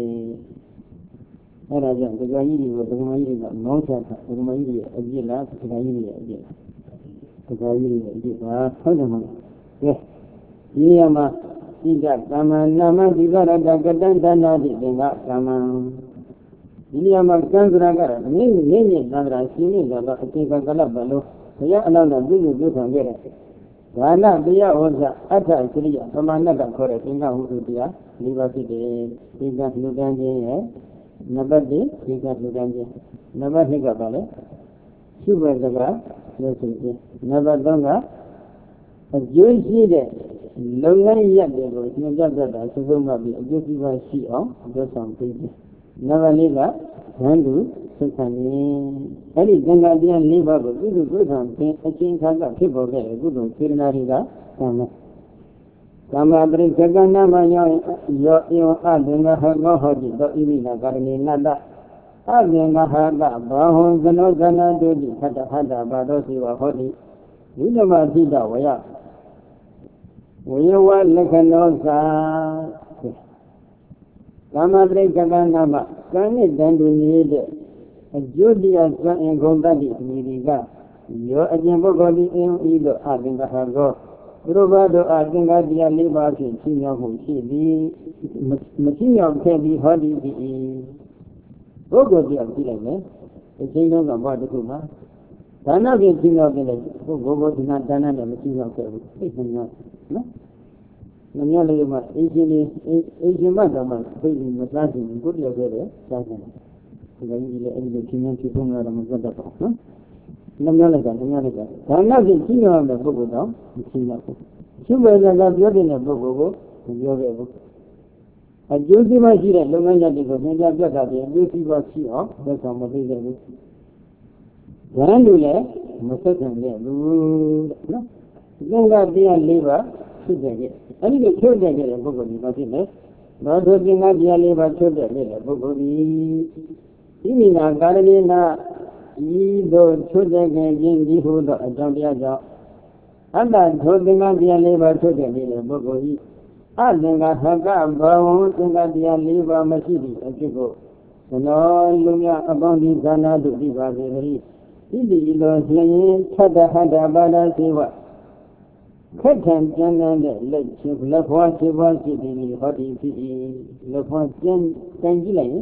အဲ့ဒါကြောင့်ဒကာကြီးတွေကိုဒကာမကြီးတွေကမောင်းချတာဒကာမကြီးတွေအပြစ်လားဒကာကြီးတွေအပြစ်ဒကာကြီးတွေအပြစ်ပါဟုတ်တယ်မဟုတ်ကဲဒီရမှာဣဒသမ္မာနာမဒီကရတကတံသနာတိသင်္ကသမ္မာဒီနေရာမှာကံစရာကတော့အမြင့်မြင့်မြင့်သံဃာရှင်မြင့်တော့အချိန်ကလပ်ပဲလို့ဘုရားအလောင်းတော်ပြုလို့ပြုဆောင်ခဲ့တဲ့ဒါနတရားဟောစာအဋ္ဌစရိယပမာဏကခေါ်တဲ့သင်္ကဟုတုတရား၄ပါးဖြစ်တယ်ဒီကလူတန်းခြင်းရဲ့နံပါတ်တစ်ဒီကလူတန်းခြင်းနံပါတ်နှစ်ကပါလေရှုဘစကားလို့ဆိုခြင်းနံပါတ်သုံးကအကျိုးရှိတဲ့လုပ်ငန်းရပ်တွေကိုညွှန်ကြားတတ်တာသုံးပါးပြီးအကျိုးစီးပွားရှိအောင်လုပ်ဆောင်ပေးခြင်းနံပါတ်လေးကဉာဏ်တူသိခံခြင်းအဲ့ဒီသင်္ဃာတရား၄ပါးကိုပြုစုပြုဆောင်ခြင်းအချင်းခါကဖြစ်ပေါ်ခဲ့တဲ့ကုသိုလ်စေတနာတွေကသံဃာကမ္မပရိက္ခကနာမယောယောဧဝအသင်္ဃဟောဟောတိသောဣမိနာကာရဏိနတ္တအသင်္ဃဟတဘာဟံသနောဇနာတုတိဟတဟတဘာသောစီဝဟောတိဝိနမတိတဝယဝေယဝလက္ခဏောသာကမ္မပရိက္ခကနာမကံနဲ့တန်တူနေတဲ့အကျိုးတရားစွမ်းအင်ဂုဏ်တတ်သည့်အမိဒီက Yo again Bogoli in either adding a hago. Robado adding a dear labor in senior who she the machine of Kelly Holly the Bogoli of Dilame, the kingdom of Badukuma. Dana will sing of village, Bogo is not done and the machine of Kelly. No? Namyalima, easily, Asian Madama, feeling the planting, good level, doesn't. The community from Ramazan. Namalaga, Namalaga. I'm not in senior on the Bogo now, the senior. Somewhere I got your in a Bogo, and your able. I do see my dear, Lomanga, because I got that, and you see what she off, that's on the baby. Grandula, Massacan, no? Don't got the liver, should they get. I need to show them a Bogo, nothing less. Not looking at the liver, should they get a Bogo. Imina, Garina. Either children again, the who the Ajadia. And that holding on the labor to the little Bogohi. I think I have got bones and that the labor machine as you go. And all Lumia about the Zana to be very. Idi was laying, Chada had a bada seva. Catan Jan and the leg ship left what she was in the hot city. Left what Jan Tangilay.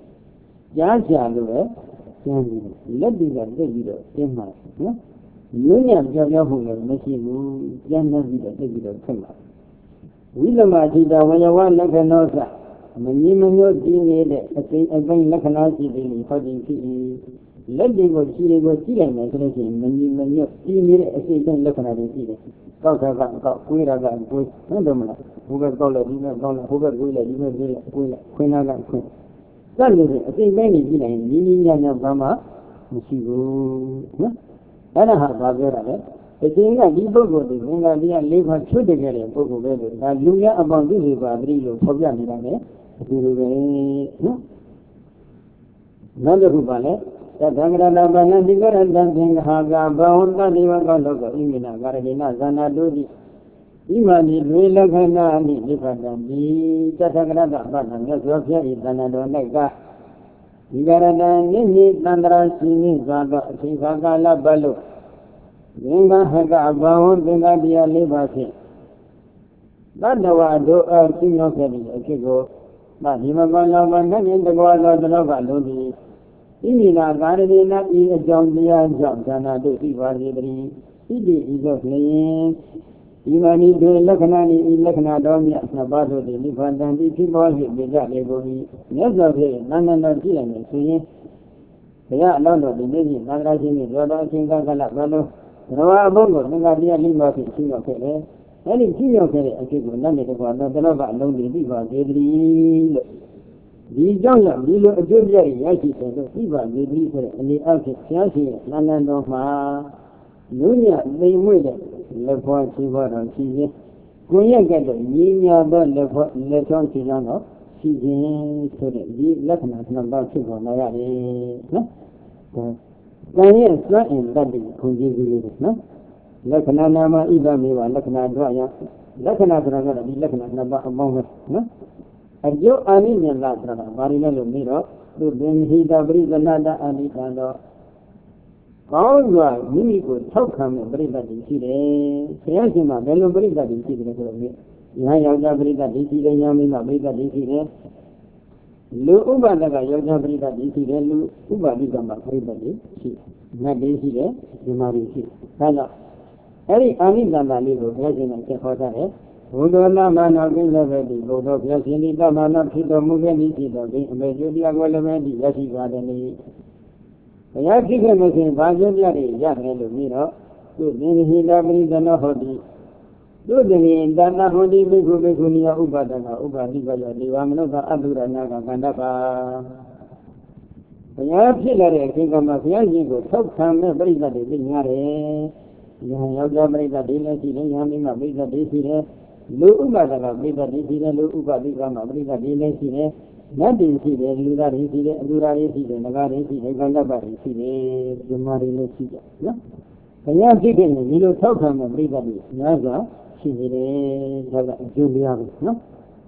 Jaja, let me get the in my Union Javahu, Machine, Jana with a regular camera. Willamajida, when you want like a nosa, Maniman, being a thing, a thing like an artist, hardly let me go see they were killing my collection, when you see me a thing like an artist. Kaka, Quira, Quira, who got dollar, who got willa, Quina, Queen. That was it. I think many Gilan, Lilian Brahma, Mushigo. I don't have Bavera. The thing that people go to Bengalia live her children get a book of it. Now, Luya about this is Badrillo, Pobian, Nanda Rubale, that Dangra Banadigar and Dancing Haga, Brown, that they were going to go in Garagina, Zana Dodi. Imani Vilagana, Nipatani, Tatagrada, Banana, Sofia, Isanadonega. Igarada, Nini, Nandra, Sini, Zaga, Sivagala, Balu. Venga Haga, Baon, Venga Dia Libasi. That's the way I do a thing of it, go. But he was going to go in the world of the Nova Ludi. Imina, Garadina, is a John Dia, John, Sana, do he was every. He is a flame. Imani do Lakanani, Lakana Domia, Nabado, the Lipan, and the people with the Jalegovi. Never say, none of the Gilan, see. They are none of the lady, Nagrajini, Roda, Kingala, Valo, Roa Bongo, Nagadia Lima, King of Kere. Any King of Kere, I keep none of the one, not the Nova, lonely people, every. The jungle, Lilo, Julia, Yaki, the people, the people, and the Alki, none of my. Nunya, they made it. Lepon Siva and Sisi. Kuya get the Yinia, the Lepon Silano, Sisi, so the Latinus number two on Mayari. Can you explain that the Kunji? No? Lakanama, Ibamiwa, Lakana Dwaya, Lakana Draga, the Lakana number among us. No? And you are in the Latrana, Marina Lumiro, to bring he the breeze another and it. All the mini good talk come and bring that in Chile. Sayasima, Bello bring that in Chile. Yaga bring that in Chile, Yamina bring that in Chile. Lu Uba Laga Yoga bring that in Chile, Lu Uba become a everybody. She, not in Chile, you marry she. Hello. Any Anita Ligo, President Kehota, Udona Mana Villavedi, Bodo Yasini, Damana, Pito Mugani, the Majulia Golamedi, Yasi Gadani. I have given us in Vajayari, Yahelu Miro, to the Hilabri Dana Hodi. Do the Dana Hodi, Bikunia Ubadana, Ubadiba, Divamano, Adura Naga, Gandapa. I have Hilary, King of Mafiaji, top time, everybody that is in Yare. Yaga Brida Dina, Yamina, Brida Desire, Lu Ubadaga, Brida Desire, Lu Ubadiga, Brida Dina. Nothing see the Lura Risi, Lura Risi, Naga Risi, Gandaba Risi, the Marine Sida. I am taking a little talk on everybody. Naga, she did a Julia, no?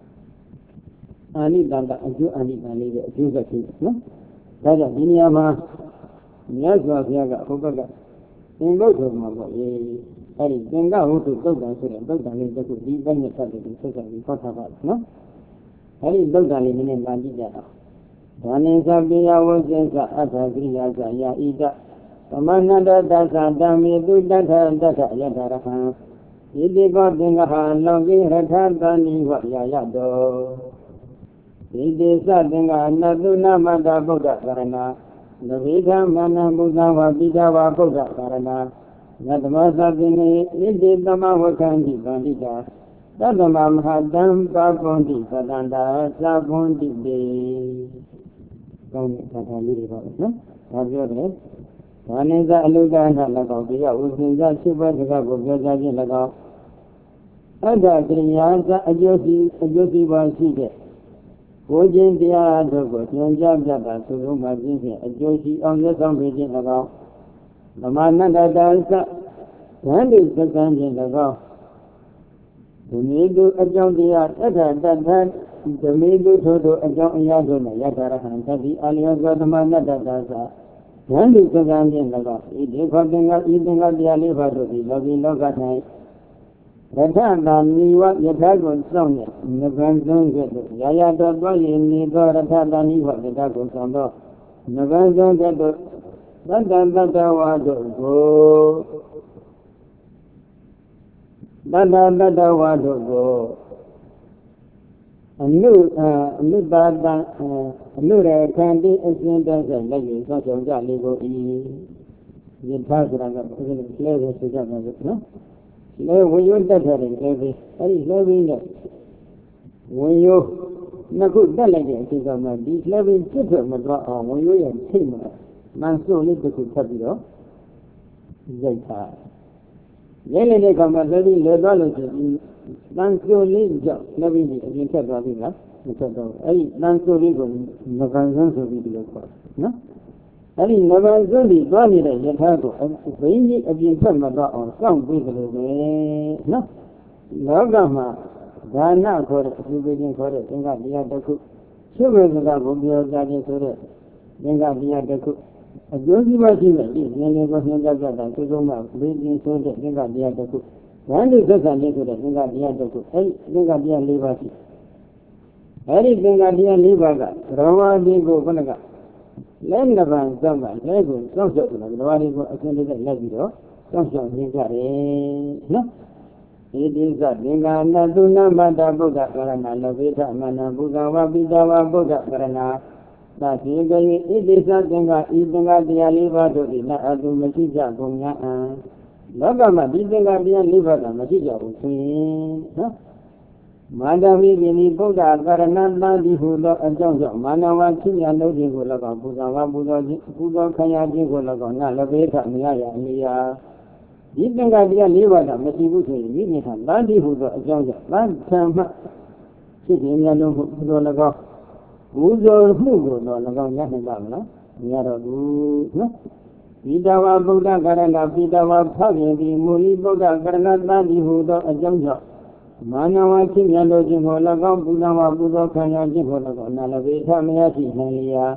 I need that, I need to leave it, Julia, no? That is Miniama, Yaga, Yaga, Hogaga. သင်္ကုတ်ဆိုမှာပေါ့လေအဲ့ဒီသင်္ကဝတ္ထုသုတ်တံဆိုတဲ့သုတ်တံလေးတစ်ခုဒီပိုင်းနဲ့ပတ်သက်ပြီးဆက်ဆက်ပြီးဟောထားပါနော်အဲ့ဒီသုတ်တံလေးနည်းနည်းမှန်ကြည့်ကြအောင်ဒါနိသပိယဝဇ္ဇအတ္ထကိရိယာဇာယဣဒသမဏတတသတံမေတုတထတထယတရဟံဣတိကောသင်္ဃဟာလောကိရထတဏိဝယာယတောဣတိသသင်္ဃနတုနမတဗုဒ္ဓကာရဏသဗေဓမ္မနဘုဇဝပိဒဝဗုဒ္ဓကာရဏယတမသသင်္ဃိဣတိသမဝကံတိဗန္တိတာသတ္တမမဟာတံပါပွန်တိသတ္တန္တာသာပွန်တိတေကောင်းတဲ့သာသာလေးတွေပါပဲနော်ဒါပြောတယ်ဒါနိစ္စအလုဒ္ဒနာ၎င်းတရားဥစဉ်စားရှိပါတကကိုပြောကြခြင်း၎င်းအတ္တကရိယာသအကျိုးစီအကျိုးစီပါရှိတဲ့ကိုယ်ချင်းတရားတို့ကိုညွှန်ကြားပြတာသုဆုံးမှပြင်းဖြင့်အကျိုးရှိအောင်လက်ဆောင်ပေးခြင်း၎င်းဓမ္မနတ္တတာသဓမ္မိသက္ကံခြင်း၎င်းဒီနည်းသူအကြောင်းတရားတထတထဓမ္မိသူထို့သောအကြောင်းအရာတို့နဲ့ယထာရဟံသတိအာလျောသောဓမ္မနတ္တတာသဓမ္မိသက္ကံခြင်း၎င်းဤဒီခောသင်္ကဤသင်္ကတရားလေးပါးတို့သည်လောကီလောက၌ရထတာနိဝယထာကိုစောင့်နေငကံဆုံးကဲ့သို့ရာယာတော်သွားရင်နေသောရထတာနိဝယထာကိုစောင့်သောငကံဆုံးကဲ့သို့သတ္တတတ္တဝါတို့ကိုတတ္တတတ္တဝါတို့ကိုအနုအနုတာတံအနုရခန္တိအစဉ်တည်းဆက်လက်ယူစောင့်ရှောက်ကြလေကိုဤယထာဆိုတာကလဲပဲဆိုကြမှာနော်လဲဝင်ရိုးတက်ထားတယ်လဲပြီးအဲ့ဒီလဲပြီးနဲ့ဝင်ရိုးနှစ်ခုတက်လိုက်တဲ့အချိန်ကမှဒီလဲပြီးပြစ်ထွက်မသွားအောင်ဝင်ရိုးရဲ့ထိတ်မှာမန်စုံလေးတစ်ခုထပ်ပြီးတော့ရိုက်ထားရိုက်လိုက်တဲ့အခါမှာလဲပြီးလဲသွားလို့ရှိရင်တန်စုံလေးကြောင့်လဲပြီးအပြင်ထက်သွားပြီလားမထက်တော့အဲ့ဒီတန်စုံလေးကိုငကံစမ်းဆိုပြီးဒီလိုခေါ်နော်အဲ့ဒီငကံစမ်းပြီးသွားနေတဲ့ယထာကိုဘိန်းကြီးအပြင်ထက်မသွားအောင်စောင့်ပြီးကြလို့ပဲနော်လောကမှာဒါနခေါ်တဲ့အပြုပေးခြင်းခေါ်တဲ့သင်္ကတရားတစ်ခုရှုပ်ရစကားကိုပြောကြခြင်းဆိုတဲ့သင်္ကတရားတစ်ခုအကျိုးစီးပွားရှိတဲ့ဒီဉာဏ်လေးကိုသင်္ကကြတာသုဆုံးမှဘေးကျင်ဆိုတဲ့သင်္ကတရားတစ်ခုဝန္တိသက်ဆံလေးဆိုတဲ့သင်္ကတရားတစ်ခုအဲ့ဒီသင်္ကတရား၄ပါးရှိအဲ့ဒီသင်္ကတရား၄ပါးကသရဝါဒီကိုခဏကလဲနှစ်ပံစောင့်ကလဲကိုစောင့်ရှောက်တယ်သရဝါဒီကိုအစဉ်တည်းလိုက်ပြီးတော့စောင့်ရှောက်နေကြတယ်နော်ဣတိသသင်္ကာနတုနမတ္တဗုဒ္ဓကရဏလောဘိထမနဘုဇဝပိတဝဗုဒ္ဓကရဏသတိကယေဣတိသသင်္ကာဤသင်္ကာတရားလေးပါးတို့သည်နအတုမရှိကြကုန်냐အံလောကမှာဒီသင်္ကာတရားလေးပါးကမရှိကြဘူးဆိုရင်နော်မာနဝိပိနိဗုဒ္ဓကရဏတံဒီဟုသောအကြောင်းကြောင့်မာနဝခိညာလို့ခြင်းကို၎င်းပူဇော်ဝပူဇော်ခြင်းပူဇော်ခံရခြင်းကို၎င်းနလဘေထမရရအလျာဒီသင်္ကတရား၄ပါးကမရှိဘူးဆိုရင်မိမိဟာတန်တိဟုသောအကြောင်းကြောင့်တန်ထံမှဖြစ်ခြင်းများလုံးမှုပူဇော်၎င်းပူဇော်မှုကိုတော့၎င်းရနိုင်ပါမလားမရတော့ဘူးနော်ပိတဝဗုဒ္ဓကရဏပိတဝဖခင်ဒီမူလီဗုဒ္ဓကရဏတန်တိဟုသောအကြောင်းကြောင့်မာနဝချင်းများလို့ခြင်းကို၎င်းပူဇော်ဝပူဇော်ခံရခြင်းကို၎င်းနလဘေထမရရှိနိုင်လျာ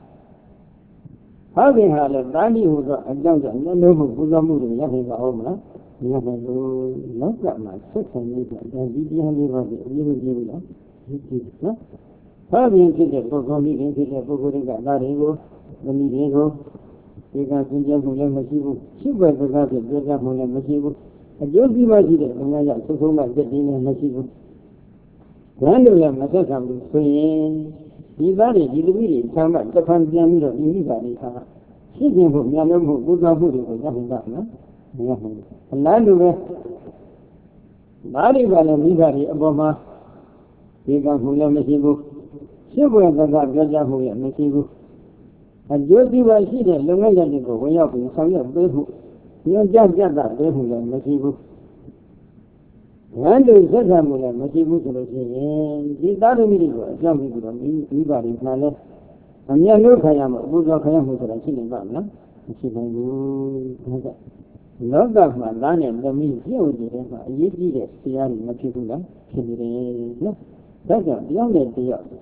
ဟာခင်ဟာလည်းတန်တိဟုသောအကြောင်းကြောင့်လည်းလို့မှုပူဇော်မှုတွေရနိုင်ပါဦးမလားမရနိုင်ဘူးလောကမှာဆက်ဆံနေတဲ့ဒီတရားလေးပါးကိုအရေးမကြီးဘူးလားဒီကြည့်နော်ဟာခင်ဖြစ်တဲ့ပုဂ္ဂိုလ်မိခင်ဖြစ်တဲ့ပုဂ္ဂိုလ်တွေကဒါတွေကိုသမီးတွေကိုဒီကစင်ကြယ်မှုလည်းမရှိဘူးရှိွယ်စကားဖြင့်ပြောကြမှုလည်းမရှိဘူးအကျိုးစီးပွားရှိတဲ့ဘုရားရောက်သုံးဆုံးမှတက်တည်နေမရှိဘူး။ဘယ်လိုလဲမဆက်ဆံဘူးဆိုရင်ဒီသားတွေဒီသမီးတွေဆံမတစ်ဖန်ပြန်ပြီးတော့ဒီမိဘတွေဟာရှိခြင်းဖို့မြန်လို့မှုပူဇော်မှုတွေကိုရနိုင်တာနော်။မရနိုင်ဘူး။အလားတူပဲသားတွေကလည်းမိဘတွေအပေါ်မှာဒီကမှုလည်းမရှိဘူး။ရှိွယ်စကားပြောကြမှုလည်းမရှိဘူး။အကျိုးစီးပွားရှိတဲ့လုပ်ငန်းရပ်တွေကိုဝင်ရောက်ပြီးဆောင်ရွက်ပေးမှုညွှန်ကြားကြတာပေးမှုလည်းမရှိဘူး။ဉာဏ်တူဆက်ဆံမှုလည်းမရှိဘူးဆိုလို့ရှိရင်ဒီသားသမီးတွေကိုအကြောင်းပြီးတော့မိမိဘတွေမှလည်းအမြတ်လို့ခံရမှာအပူဇော်ခံရမှုဆိုတာရှိနေပါမလား။မရှိနိုင်ဘူး။ဟုတ်ကဲ့။လောကမှာသားနဲ့သမီးပြုတ်နေတဲ့မှာအရေးကြီးတဲ့တရားတွေမဖြစ်ဘူးလားဖြစ်နေတယ်နော်။ဒါကြောင့်တယောက်နဲ့တယောက်ဆ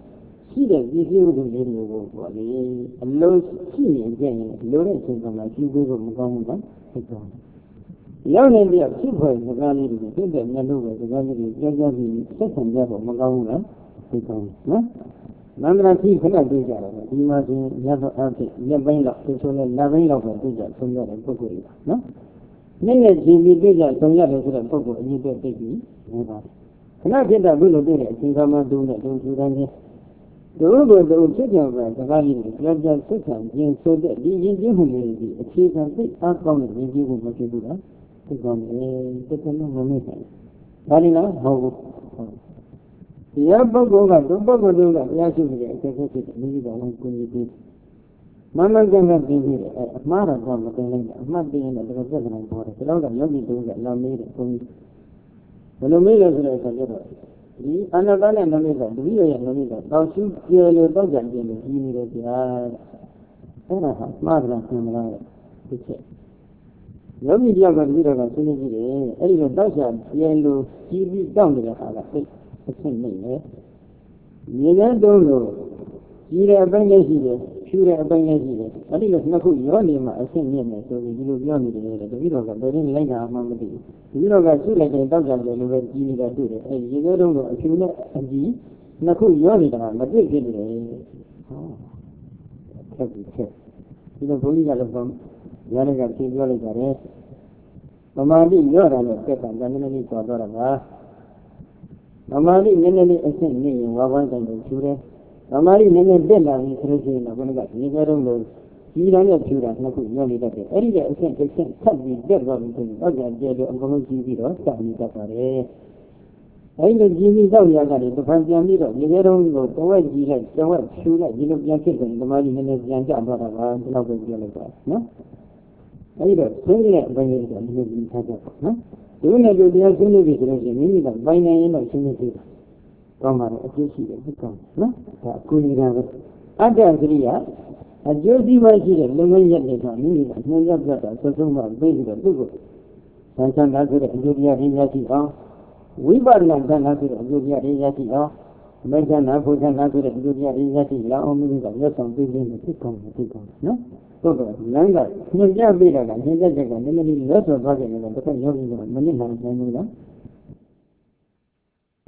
ရှိတဲ့ဒီစီဥဒ္ဓလေးတွေကိုပေါ့လေအလုံးရှိနေကြရင်လိုတဲ့အချိန်ကမှကျူးပေးဖို့မကောင်းဘူးနော်ဖြစ်သွားတယ်ရောက်နေပြဖြစ်ဖွယ်စကားလေးတွေဖြစ်တဲ့မျက်လုံးပဲစကားလေးတွေကြောက်ကြောက်ပြီးဆက်ဆံကြဖို့မကောင်းဘူးလားဖြစ်သွားတယ်နော်မန္တရာကြီးခဏတွေ့ကြတယ်ဒီမှာဆိုရသောအဖြစ်လက်ပိုင်းလောက်သူဆိုလဲလက်ပိုင်းလောက်ပဲတွေ့ကြဆုံးရတဲ့ပုဂ္ဂိုလ်တွေနော်နေ့နဲ့ကြည်ပြီးတွေ့ကြဆုံးရတယ်ဆိုတဲ့ပုဂ္ဂိုလ်အရင်တွေ့သိပြီးနေပါတယ်ခဏဖြစ်တာဘုလိုတွေ့တဲ့အချိန်ကမှတူနဲ့တူတူတိုင်းချင်းတို့ဘုတို့ဖြစ်ကြပါစကားကြီးတွေကြောက်ကြောက်ဆက်ဆံခြင်းဆိုတဲ့ဒီရင်းချင်းမှုတွေဒီအခြေခံသိအားကောင်းတဲ့ရင်းချင်းမှုမဖြစ်ဘူးလားသိကောင်းတယ်တကယ်လို့မမေ့နိုင်ဒါလည်းလားမဟုတ်ဘူးတရားပုဂ္ဂိုလ်ကဒုပုဂ္ဂိုလ်တို့ကတရားရှိနေတဲ့အချက်ချက်ဖြစ်နေပြီးတော့ဝင်ကိုကြီးပြီးမမကံကပြီးပြီးတယ်အမှားတော့မတင်လိုက်ဘူးအမှတ်တင်ရင်တော့ပြဿနာပေါ်တယ်ဒါတော့ကယောဂီတို့ကလောင်နေတယ်ကိုကြီးဘယ်လိုမေးလဲဆိုတော့ဆက်ကြတော့ဒီအနာတနဲ့နမိတ်ကတတိယရဲ့နမိတ်ကတောက်ရှုကျေလို့တောက်ကြံပြင်းလို့ကြီးနေတယ်ကြာအဲ့ဒါဟာမှားတယ်ဆင်မလားဒီချက်ယောဂီတယောက်ကတတိယကဆွေးနွေးကြည့်တယ်အဲ့ဒီတော့တောက်ကြံပြင်းလို့ကြီးပြီးတောက်နေတဲ့ဟာကသိအဆင့်နေလေမြေထဲတုံးလို့ကြီးတဲ့အပိုင်းလေးရှိတယ်ဖြူတဲ့အပိုင်းလေးရှိတယ်အဲ့ဒီလိုနှစ်ခုရောနေမှအဆင့်မြင့်နေဆိုပြီးဒီလိုပြောနေတယ်လေတတိယကဘယ်ရင်းလိုက်တာမှမသိဘူးဒီလိုကရှိလိုက်ရင်တောက်ကြံတယ်လို့ပဲကြီးနေတာတွေ့တယ်အဲ့ဒီရေထဲတုံးလို့အဖြူနဲ့အကြီးနှစ်ခုရောနေတာမတွေ့ဖြစ်နေတယ်ဟောဆက်ပြီးဆက်ဒီလိုဘုန်းကြီးကလည်းရတဲ့ကဖြေပြောလိုက်ပါတယ်ပမာတိရောတာနဲ့စက်ကံနည်းနည်းလေးသွားတော့တာပါဗမာလိနည်းနည်းလေးအဆင့်နေရင်ဝါဝမ်းတိုင်းကိုဖြူတယ်ဗမာလိနည်းနည်းတက်လာပြီဆိုလို့ရှိရင်တော့ဘုန်းကဒီကြတော့လို့ကြီးတိုင်းနဲ့ဖြူတာနှစ်ခုညှို့နေတတ်တယ်အဲ့ဒီတဲ့အဆင့်တစ်ဆင့်ဆက်ပြီးတက်သွားပြီဆိုရင်တော့ကြံကျဲလို့အကုန်လုံးကြီးပြီးတော့ဆက်နေတတ်ပါတယ်အဲ့ဒီကြီးပြီးတော့ရတာတွေတစ်ဖန်ပြန်ပြီးတော့ဒီကြတော့ကိုတဝက်ကြီးလိုက်တဝက်ဖြူလိုက်ဒီလိုပြန်ဖြစ်တယ်ဗမာလိနည်းနည်းပြန်ကျသွားတာပါဒီလောက်ပဲပြောလိုက်ပါနော်အဲ့ဒီတော့ဆွေးတဲ့အပိုင်းလေးကနည်းနည်းကြီးထားကြပါနော်ဒီနေ့တို့တရားဆွေးနွေးပြီဆိုလို့ရှိရင်မိမိကပိုင်နိုင်ရင်တော့ရှင်းနေသေးတယ်။ကောင်းပါတယ်အကျိုးရှိတယ်ဟုတ်ကောင်းနော်။ဒါအကူအညီကပဲအတ္တစရိယအကျိုးစီးပွားရှိတဲ့လုပ်ငန်းရက်တွေကမိမိကနှံ့ရပြတ်တာဆွဆုံးမှပြီးပြီးတော့သူ့ကိုဆန်းဆန်းကားဆိုတဲ့အကျိုးတရားတွေရရှိအောင်ဝိပဿနာကံကားဆိုတဲ့အကျိုးတရားတွေရရှိအောင်အမေဇနာဘုရားနာဆိုတဲ့အကျိုးတရားတွေရရှိလာအောင်မိမိကရက်ဆောင်ပြီးပြီးဖြစ်ကောင်းတယ်ဖြစ်ကောင်းနော်။ဟုတ်တော့လမ်းကညှိကြပေးတာကညှိကြချက်ကနည်းနည်းလေးလက်ဆော်သွားကြတယ်တော့တစ်ခါရောက်ပြီးတော့မနစ်နိုင်နိုင်ဘူးလား။